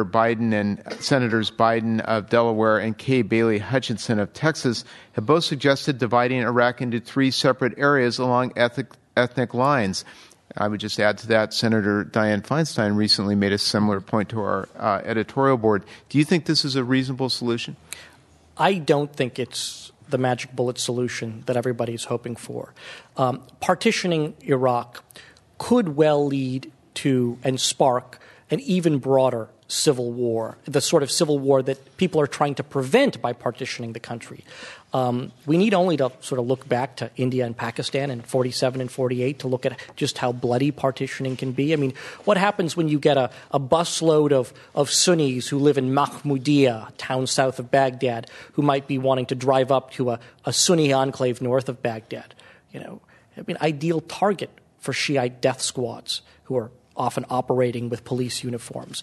Biden of Delaware and Kay Bailey Hutchinson of Texas have both suggested dividing Iraq into 3 separate areas along ethnic lines. I would just add to that, Senator Dianne Feinstein recently made a similar point to our editorial board. Do you think this is a reasonable solution? I don't think it's the magic bullet solution that everybody's hoping for. Partitioning Iraq could well lead to and spark an even broader civil war, the sort of civil war that people are trying to prevent by partitioning the country. We need only to sort of look back to India and Pakistan in 47 and 48 to look at just how bloody partitioning can be. I mean, what happens when you get a busload of Sunnis who live in Mahmoudiya, a town south of Baghdad, who might be wanting to drive up to a Sunni enclave north of Baghdad? Ideal target for Shiite death squads who are often operating with police uniforms.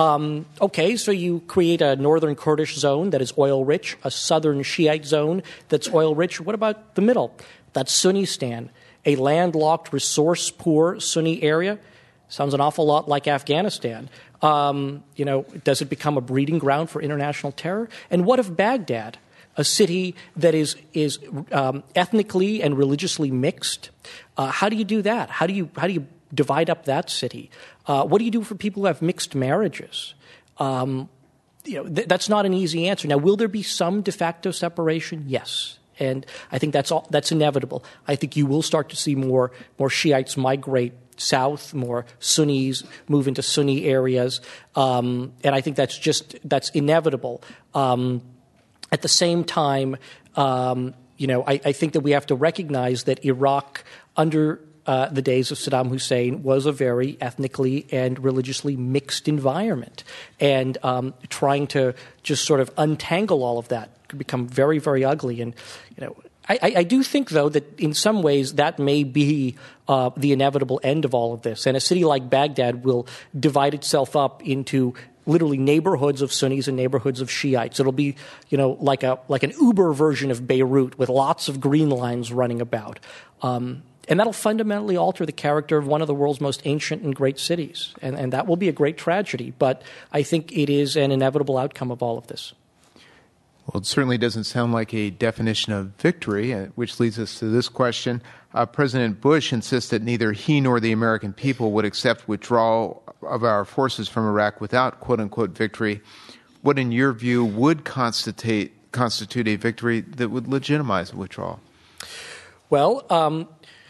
So you create a northern Kurdish zone that is oil-rich, a southern Shiite zone that's oil-rich. What about the middle? That's Sunnistan, a landlocked, resource-poor Sunni area. Sounds an awful lot like Afghanistan. Does it become a breeding ground for international terror? And what if Baghdad, a city that is ethnically and religiously mixed? How do you do that? How do you divide up that city? What do you do for people who have mixed marriages? That's not an easy answer. Now, will there be some de facto separation? Yes. And I think that's inevitable. I think you will start to see more Shiites migrate south, more Sunnis move into Sunni areas. And I think that's inevitable. At the same time, I think that we have to recognize that Iraq, under the days of Saddam Hussein, was a very ethnically and religiously mixed environment. And trying to just sort of untangle all of that could become very, very ugly. And, I do think, though, that in some ways that may be the inevitable end of all of this. And a city like Baghdad will divide itself up into literally neighborhoods of Sunnis and neighborhoods of Shiites. It'll be, like an Uber version of Beirut with lots of green lines running about. And that'll fundamentally alter the character of one of the world's most ancient and great cities. And that will be a great tragedy. But I think it is an inevitable outcome of all of this. Well, it certainly doesn't sound like a definition of victory, which leads us to this question. President Bush insists that neither he nor the American people would accept withdrawal of our forces from Iraq without quote-unquote victory. What, in your view, would constitute a victory that would legitimize a withdrawal? Well,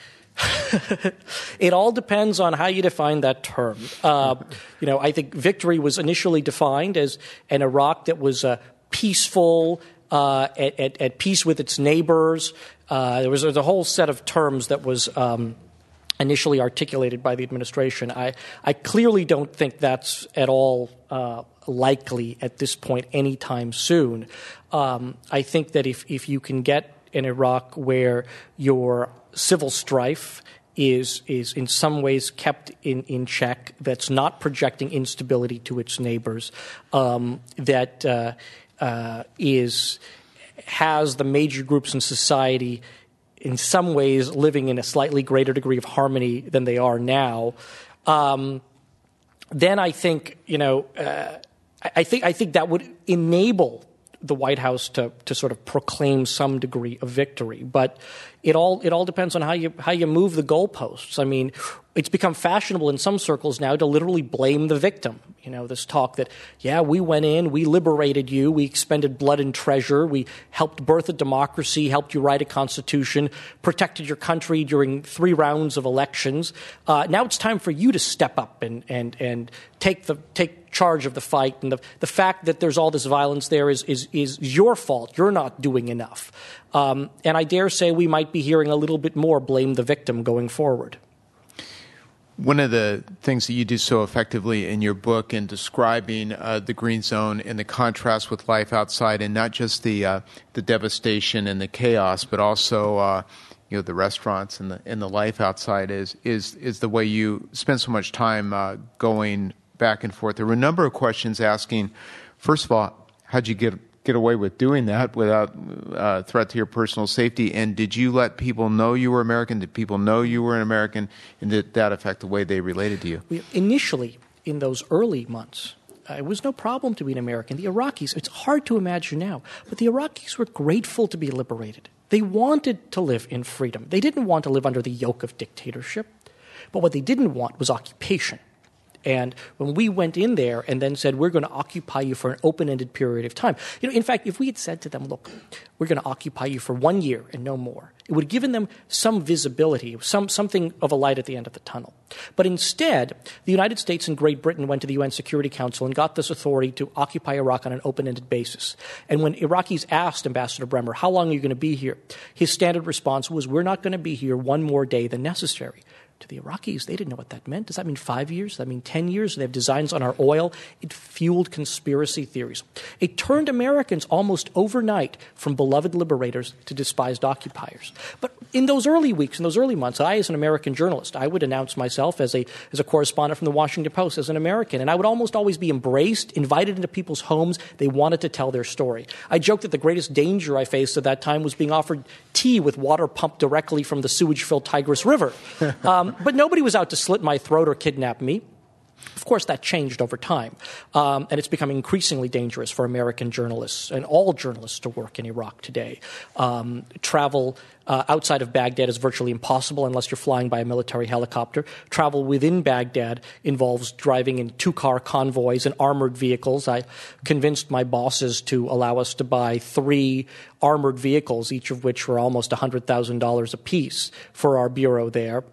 it all depends on how you define that term. I think victory was initially defined as an Iraq that was peaceful, at peace with its neighbors. There was a whole set of terms that was initially articulated by the administration. I clearly don't think that's at all likely at this point anytime soon. I think that if you can get an Iraq where your civil strife is in some ways kept in check, that's not projecting instability to its neighbors, that has the major groups in society in some ways living in a slightly greater degree of harmony than they are now, then I think I think that would enable the White House to sort of proclaim some degree of victory. But it all depends on how you move the goalposts. I mean, it's become fashionable in some circles now to literally blame the victim. This talk that, we went in, we liberated you, we expended blood and treasure, we helped birth a democracy, helped you write a constitution, protected your country during 3 rounds of elections. Now it's time for you to step up and take charge of the fight. And the fact that there's all this violence there is your fault. You're not doing enough. And I dare say we might be hearing a little bit more blame the victim going forward. One of the things that you do so effectively in your book in describing the Green Zone and the contrast with life outside, and not just the devastation and the chaos, but also the restaurants and the life outside, is the way you spend so much time going back and forth. There were a number of questions asking, first of all, how'd you get away with doing that without threat to your personal safety? And did you let people know you were American? Did people know you were an American? And did that affect the way they related to you? Initially, in those early months, it was no problem to be an American. The Iraqis, it's hard to imagine now, but the Iraqis were grateful to be liberated. They wanted to live in freedom. They didn't want to live under the yoke of dictatorship. But what they didn't want was occupation. And when we went in there and then said, we're going to occupy you for an open-ended period of time, in fact, if we had said to them, look, we're going to occupy you for 1 year and no more, it would have given them some visibility, something of a light at the end of the tunnel. But instead, the United States and Great Britain went to the UN Security Council and got this authority to occupy Iraq on an open-ended basis. And when Iraqis asked Ambassador Bremer, how long are you going to be here? His standard response was, we're not going to be here one more day than necessary. To the Iraqis, they didn't know what that meant. Does that mean 5 years? Does that mean 10 years? They have designs on our oil. It fueled conspiracy theories. It turned Americans almost overnight from beloved liberators to despised occupiers. But in those early weeks, in those early months, I, as an American journalist, I would announce myself as a correspondent from the Washington Post as an American, and I would almost always be embraced, invited into people's homes. They wanted to tell their story. I joked that the greatest danger I faced at that time was being offered tea with water pumped directly from the sewage-filled Tigris River. But nobody was out to slit my throat or kidnap me. Of course, that changed over time, and it's becoming increasingly dangerous for American journalists and all journalists to work in Iraq today. Travel outside of Baghdad is virtually impossible unless you're flying by a military helicopter. Travel within Baghdad involves driving in 2-car convoys and armored vehicles. I convinced my bosses to allow us to buy 3 armored vehicles, each of which were almost $100,000 apiece for our bureau there.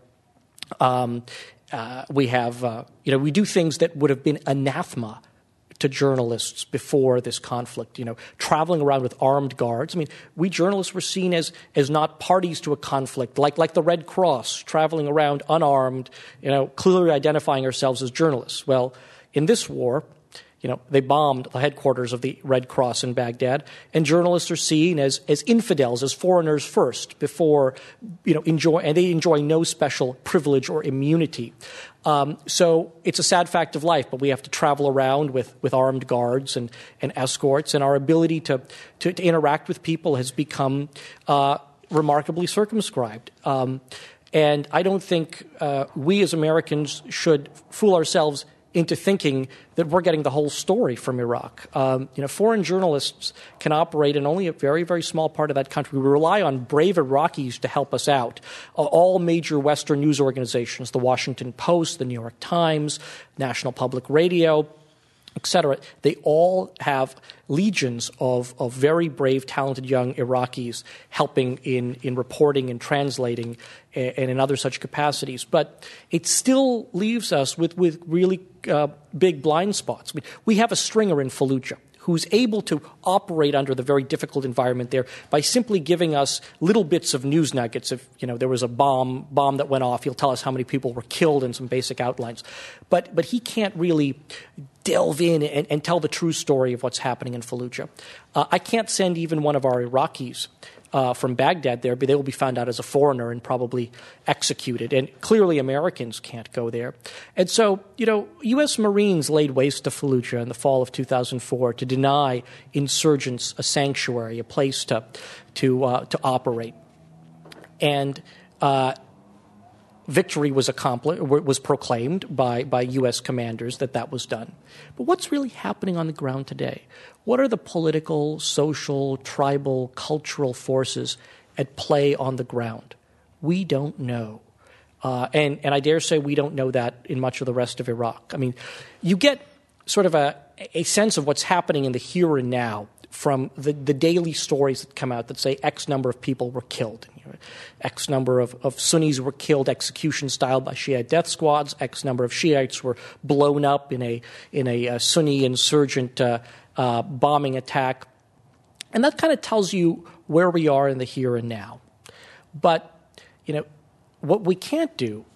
We do things that would have been anathema to journalists before this conflict, traveling around with armed guards. I mean, we journalists were seen as not parties to a conflict, like the Red Cross, traveling around unarmed, clearly identifying ourselves as journalists. Well, in this war, they bombed the headquarters of the Red Cross in Baghdad, and journalists are seen as infidels, as foreigners first, before, they enjoy no special privilege or immunity. So it's a sad fact of life, but we have to travel around with armed guards and escorts, and our ability to interact with people has become remarkably circumscribed. And I don't think we as Americans should fool ourselves into thinking that we're getting the whole story from Iraq. Foreign journalists can operate in only a very, very small part of that country. We rely on brave Iraqis to help us out. All major Western news organizations, the Washington Post, the New York Times, National Public Radio, etc., they all have legions of very brave, talented young Iraqis helping in reporting and translating and in other such capacities. But it still leaves us with really big blind spots. I mean, we have a stringer in Fallujah who's able to operate under the very difficult environment there by simply giving us little bits of news nuggets. If there was a bomb that went off, he'll tell us how many people were killed and some basic outlines. But he can't really delve in and tell the true story of what's happening in Fallujah. I can't send even one of our Iraqis from Baghdad there, but they will be found out as a foreigner and probably executed. And clearly Americans can't go there. And so, U.S. Marines laid waste to Fallujah in the fall of 2004 to deny insurgents a sanctuary, a place to operate. And victory was proclaimed by U.S. commanders that was done. But what's really happening on the ground today? What are the political, social, tribal, cultural forces at play on the ground? We don't know. And I dare say we don't know that in much of the rest of Iraq. I mean, you get sort of a sense of what's happening in the here and now from the daily stories that come out that say X number of people were killed. X number of Sunnis were killed execution-style by Shiite death squads. X number of Shiites were blown up in a Sunni insurgent bombing attack. And that kind of tells you where we are in the here and now. But, what we can't do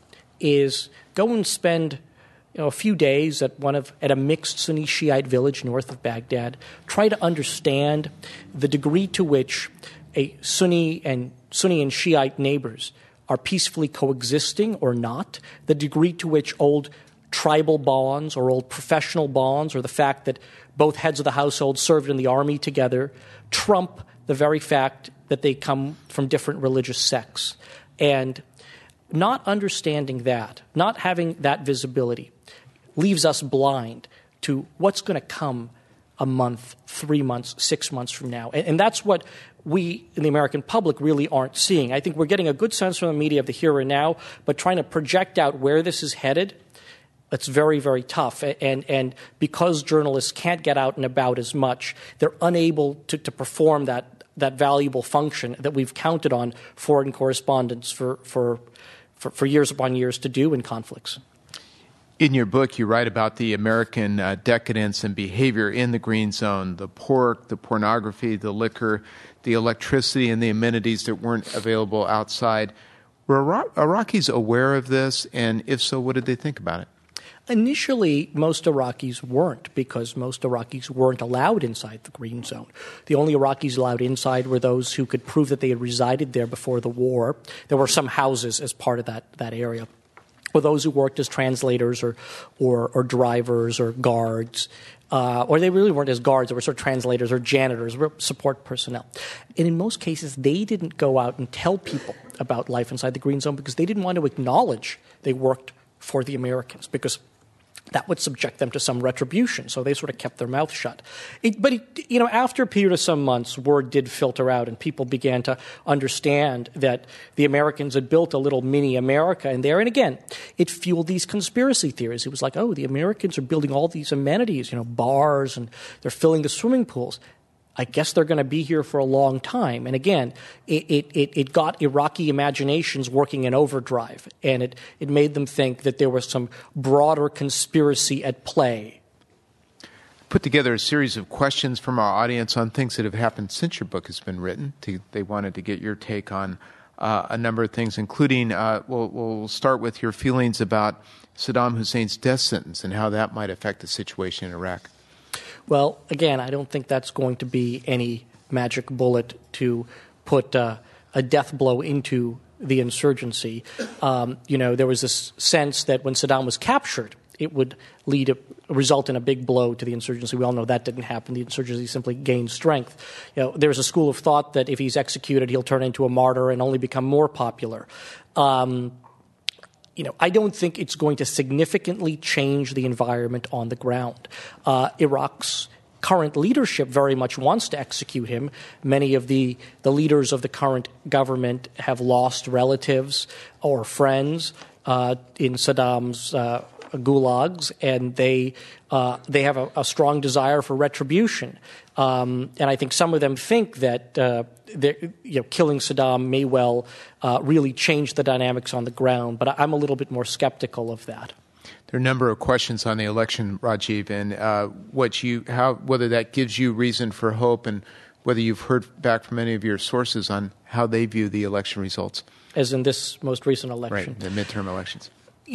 is go and spend a few days at a mixed Sunni Shiite village north of Baghdad. Try to understand the degree to which a Sunni and Shiite neighbors are peacefully coexisting or not, the degree to which old tribal bonds or old professional bonds or the fact that both heads of the household served in the army together trump the very fact that they come from different religious sects. And not understanding that, not having that visibility, leaves us blind to what's going to come a month, 3 months, 6 months from now. And that's what we in the American public really aren't seeing. I think we're getting a good sense from the media of the here and now, but trying to project out where this is headed, that's very, very tough. And because journalists can't get out and about as much, they're unable to perform that valuable function that we've counted on foreign correspondents for years upon years to do in conflicts. In your book, you write about the American decadence and behavior in the Green Zone, the pork, the pornography, the liquor, the electricity, and the amenities that weren't available outside. Were Iraqis aware of this? And if so, what did they think about it? Initially, most Iraqis weren't, because most Iraqis weren't allowed inside the Green Zone. The only Iraqis allowed inside were those who could prove that they had resided there before the war. There were some houses as part of that area, or those who worked as translators or drivers or guards. Or they really weren't as guards, they were sort of translators or janitors, or support personnel. And in most cases, they didn't go out and tell people about life inside the Green Zone because they didn't want to acknowledge they worked for the Americans, because that would subject them to some retribution. So they sort of kept their mouth shut. After a period of some months, word did filter out, and people began to understand that the Americans had built a little mini America in there. And again, it fueled these conspiracy theories. It was like, the Americans are building all these amenities, bars, and they're filling the swimming pools. I guess they're going to be here for a long time. And again, it got Iraqi imaginations working in overdrive, and it made them think that there was some broader conspiracy at play. Put together a series of questions from our audience on things that have happened since your book has been written. They wanted to get your take on a number of things, including we'll start with your feelings about Saddam Hussein's death sentence and how that might affect the situation in Iraq. Well, again, I don't think that's going to be any magic bullet to put a death blow into the insurgency. There was this sense that when Saddam was captured, it would result in a big blow to the insurgency. We all know that didn't happen. The insurgency simply gained strength. There's a school of thought that if he's executed, he'll turn into a martyr and only become more popular. I don't think it's going to significantly change the environment on the ground. Iraq's current leadership very much wants to execute him. Many of the leaders of the current government have lost relatives or friends in Saddam's gulags, and they have a strong desire for retribution. And I think some of them think that killing Saddam may well really change the dynamics on the ground, but I'm a little bit more skeptical of that. There are a number of questions on the election, Rajiv, and whether that gives you reason for hope, and whether you've heard back from any of your sources on how they view the election results. As in this most recent election. Right, the midterm elections.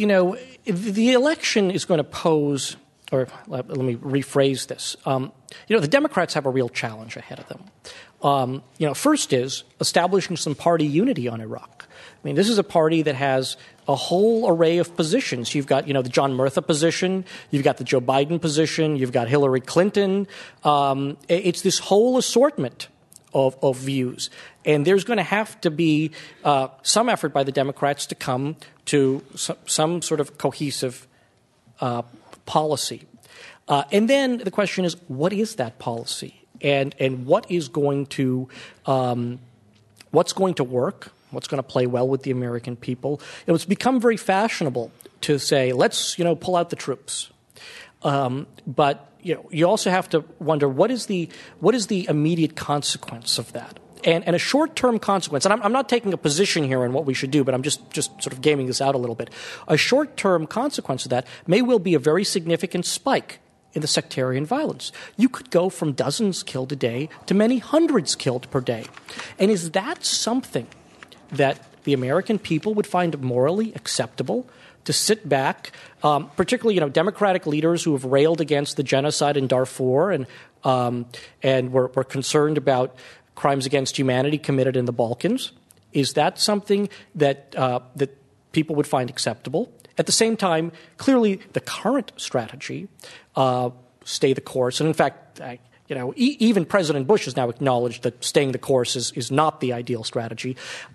The election is going to pose, or let me rephrase this. The Democrats have a real challenge ahead of them. First is establishing some party unity on Iraq. I mean, this is a party that has a whole array of positions. You've got, the John Murtha position. You've got the Joe Biden position. You've got Hillary Clinton. It's this whole assortment of views. And there's going to have to be some effort by the Democrats to come to some sort of cohesive policy. And then the question is, what is that policy? And what is going to what's going to work? What's going to play well with the American people? It's become very fashionable to say, let's pull out the troops. But you also have to wonder what is the immediate consequence of that, and a short-term consequence. And I'm not taking a position here on what we should do, but I'm just sort of gaming this out a little bit. A short-term consequence of that may well be a very significant spike in the sectarian violence. You could go from dozens killed a day to many hundreds killed per day. And is that something that the American people would find morally acceptable to sit back, particularly Democratic leaders who have railed against the genocide in Darfur and were concerned about crimes against humanity committed in the Balkans. Is that something that that people would find acceptable? At the same time, clearly the current strategy, stay the course, and in fact, even President Bush has now acknowledged that staying the course is not the ideal strategy.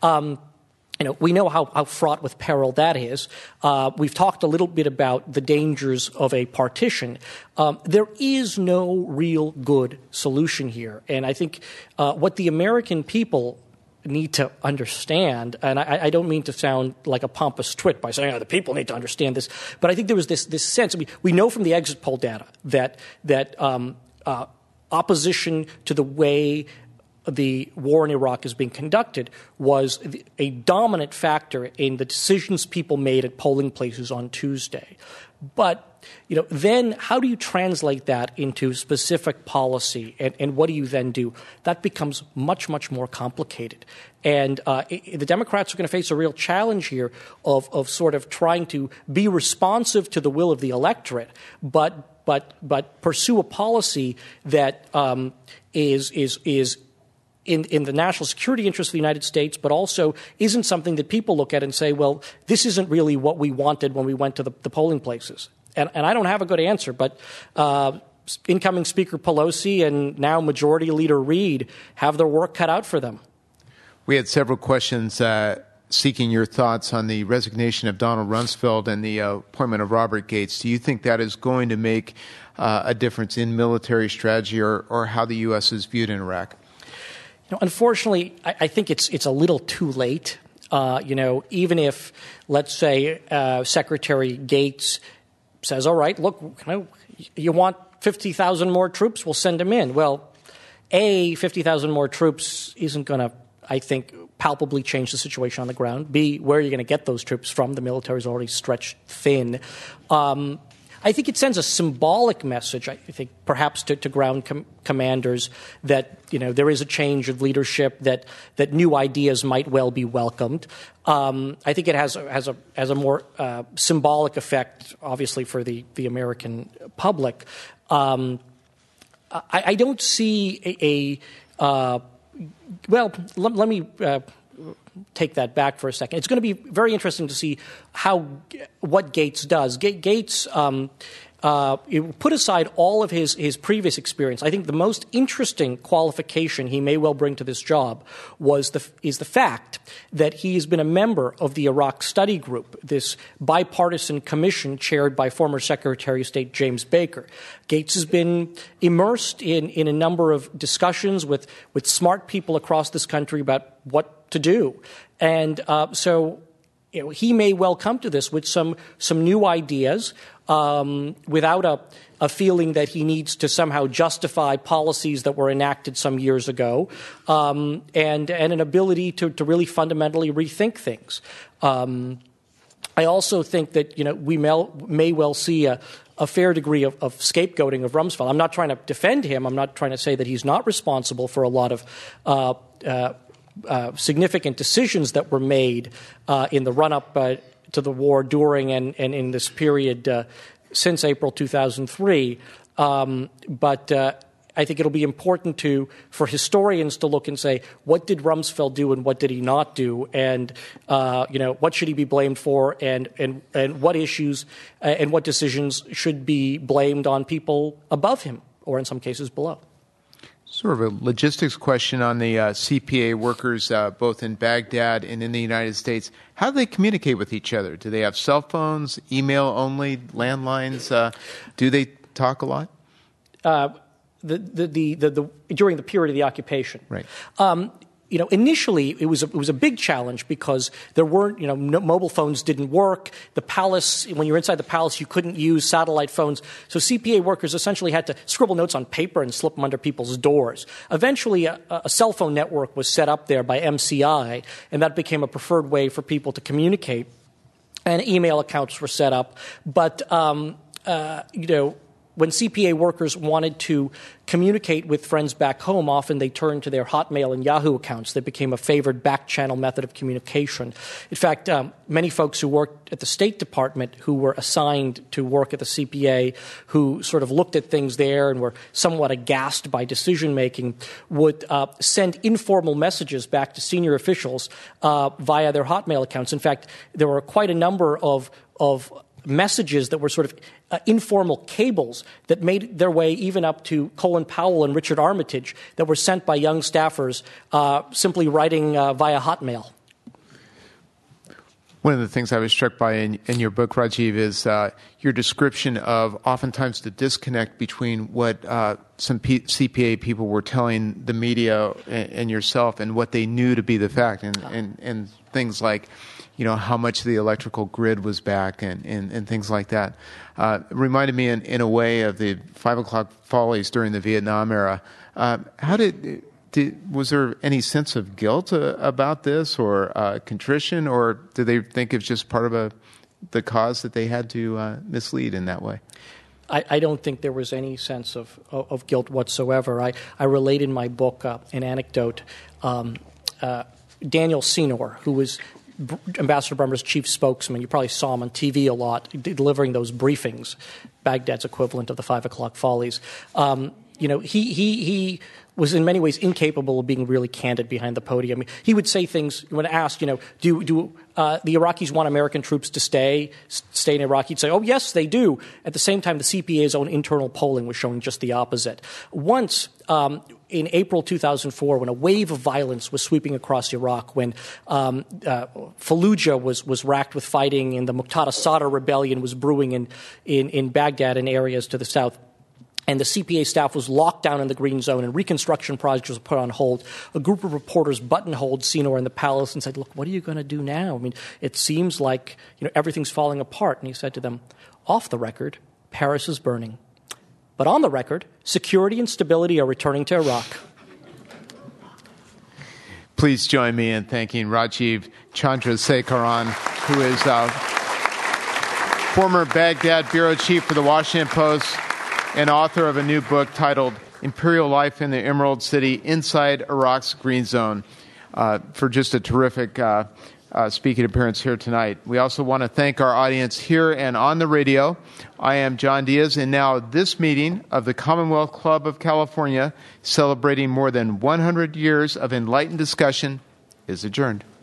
We know how fraught with peril that is. We've talked a little bit about the dangers of a partition. There is no real good solution here. And I think what the American people need to understand, and I don't mean to sound like a pompous twit by saying, the people need to understand this, but I think there was this sense. We know from the exit poll data that opposition to the way the war in Iraq is being conducted was a dominant factor in the decisions people made at polling places on Tuesday. But then how do you translate that into specific policy, and what do you then do? That becomes much, much more complicated. And the Democrats are going to face a real challenge here of sort of trying to be responsive to the will of the electorate, but pursue a policy that is in the national security interest of the United States, but also isn't something that people look at and say, well, this isn't really what we wanted when we went to the polling places. And I don't have a good answer, but incoming Speaker Pelosi and now Majority Leader Reid have their work cut out for them. We had several questions seeking your thoughts on the resignation of Donald Rumsfeld and the appointment of Robert Gates. Do you think that is going to make a difference in military strategy or how the U.S. is viewed in Iraq? Unfortunately, I think it's a little too late. Even if, let's say, Secretary Gates says, all right, look, you want 50,000 more troops, we'll send them in. Well, 50,000 more troops isn't going to, I think, palpably change the situation on the ground. B, where are you going to get those troops from? The military's already stretched thin. I think it sends a symbolic message, I think, perhaps to ground commanders that, there is a change of leadership, that new ideas might well be welcomed. I think it has a more symbolic effect, obviously, for the American public. I don't see let me take that back for a second. It's going to be very interesting to see what Gates does. Gates put aside all of his previous experience. I think the most interesting qualification he may well bring to this job is the fact that he has been a member of the Iraq Study Group, this bipartisan commission chaired by former Secretary of State James Baker. Gates has been immersed in a number of discussions with smart people across this country about what to do. And so he may well come to this with some new ideas without a feeling that he needs to somehow justify policies that were enacted some years ago, and an ability to really fundamentally rethink things. I also think that we may well see a fair degree of scapegoating of Rumsfeld. I'm not trying to defend him. I'm not trying to say that he's not responsible for a lot of significant decisions that were made in the run-up to the war, during and in this period since April 2003. But I think it'll be important for historians to look and say, what did Rumsfeld do and what did he not do, and what should he be blamed for, and what issues and what decisions should be blamed on people above him, or in some cases below. Sort of a logistics question on the CPA workers, both in Baghdad and in the United States. How do they communicate with each other? Do they have cell phones, email only, landlines? Do they talk a lot? During the period of the occupation, right? Initially it was a big challenge because there weren't, no, mobile phones didn't work. The palace, when you're inside the palace, you couldn't use satellite phones. So CPA workers essentially had to scribble notes on paper and slip them under people's doors. Eventually, a cell phone network was set up there by MCI, and that became a preferred way for people to communicate. And email accounts were set up, but when CPA workers wanted to communicate with friends back home, often they turned to their Hotmail and Yahoo accounts. They became a favored back-channel method of communication. In fact, many folks who worked at the State Department who were assigned to work at the CPA, who sort of looked at things there and were somewhat aghast by decision-making, would send informal messages back to senior officials via their Hotmail accounts. In fact, there were quite a number of messages that were sort of informal cables that made their way even up to Colin Powell and Richard Armitage that were sent by young staffers simply writing via Hotmail. One of the things I was struck by in your book, Rajiv, is your description of oftentimes the disconnect between what some CPA people were telling the media and yourself and what they knew to be the fact, and things like, how much the electrical grid was back and things like that. Reminded me in a way of the 5 o'clock follies during the Vietnam era. Was there any sense of guilt about this or contrition, or did they think it was just part of the cause that they had to mislead in that way? I don't think there was any sense of guilt whatsoever. I relate in my book an anecdote. Daniel Senor, who was Ambassador Bremer's chief spokesman, you probably saw him on TV a lot, delivering those briefings, Baghdad's equivalent of the 5 o'clock follies. He was in many ways incapable of being really candid behind the podium. He would say things when asked, do the Iraqis want American troops to stay in Iraq? He'd say, oh, yes, they do. At the same time, the CPA's own internal polling was showing just the opposite. Once, in April 2004, when a wave of violence was sweeping across Iraq, when Fallujah was racked with fighting and the Muqtada Sadr rebellion was brewing in Baghdad and areas to the south, and the CPA staff was locked down in the green zone and reconstruction projects were put on hold, a group of reporters buttonholed Senor in the palace and said, look, what are you going to do now? I mean, it seems like everything's falling apart. And he said to them, off the record, Paris is burning. But on the record, security and stability are returning to Iraq. Please join me in thanking Rajiv Chandrasekaran, who is former Baghdad bureau chief for the Washington Post and author of a new book titled Imperial Life in the Emerald City Inside Iraq's Green Zone, for just a terrific speaking appearance here tonight. We also want to thank our audience here and on the radio. I am John Diaz, and now this meeting of the Commonwealth Club of California, celebrating more than 100 years of enlightened discussion, is adjourned.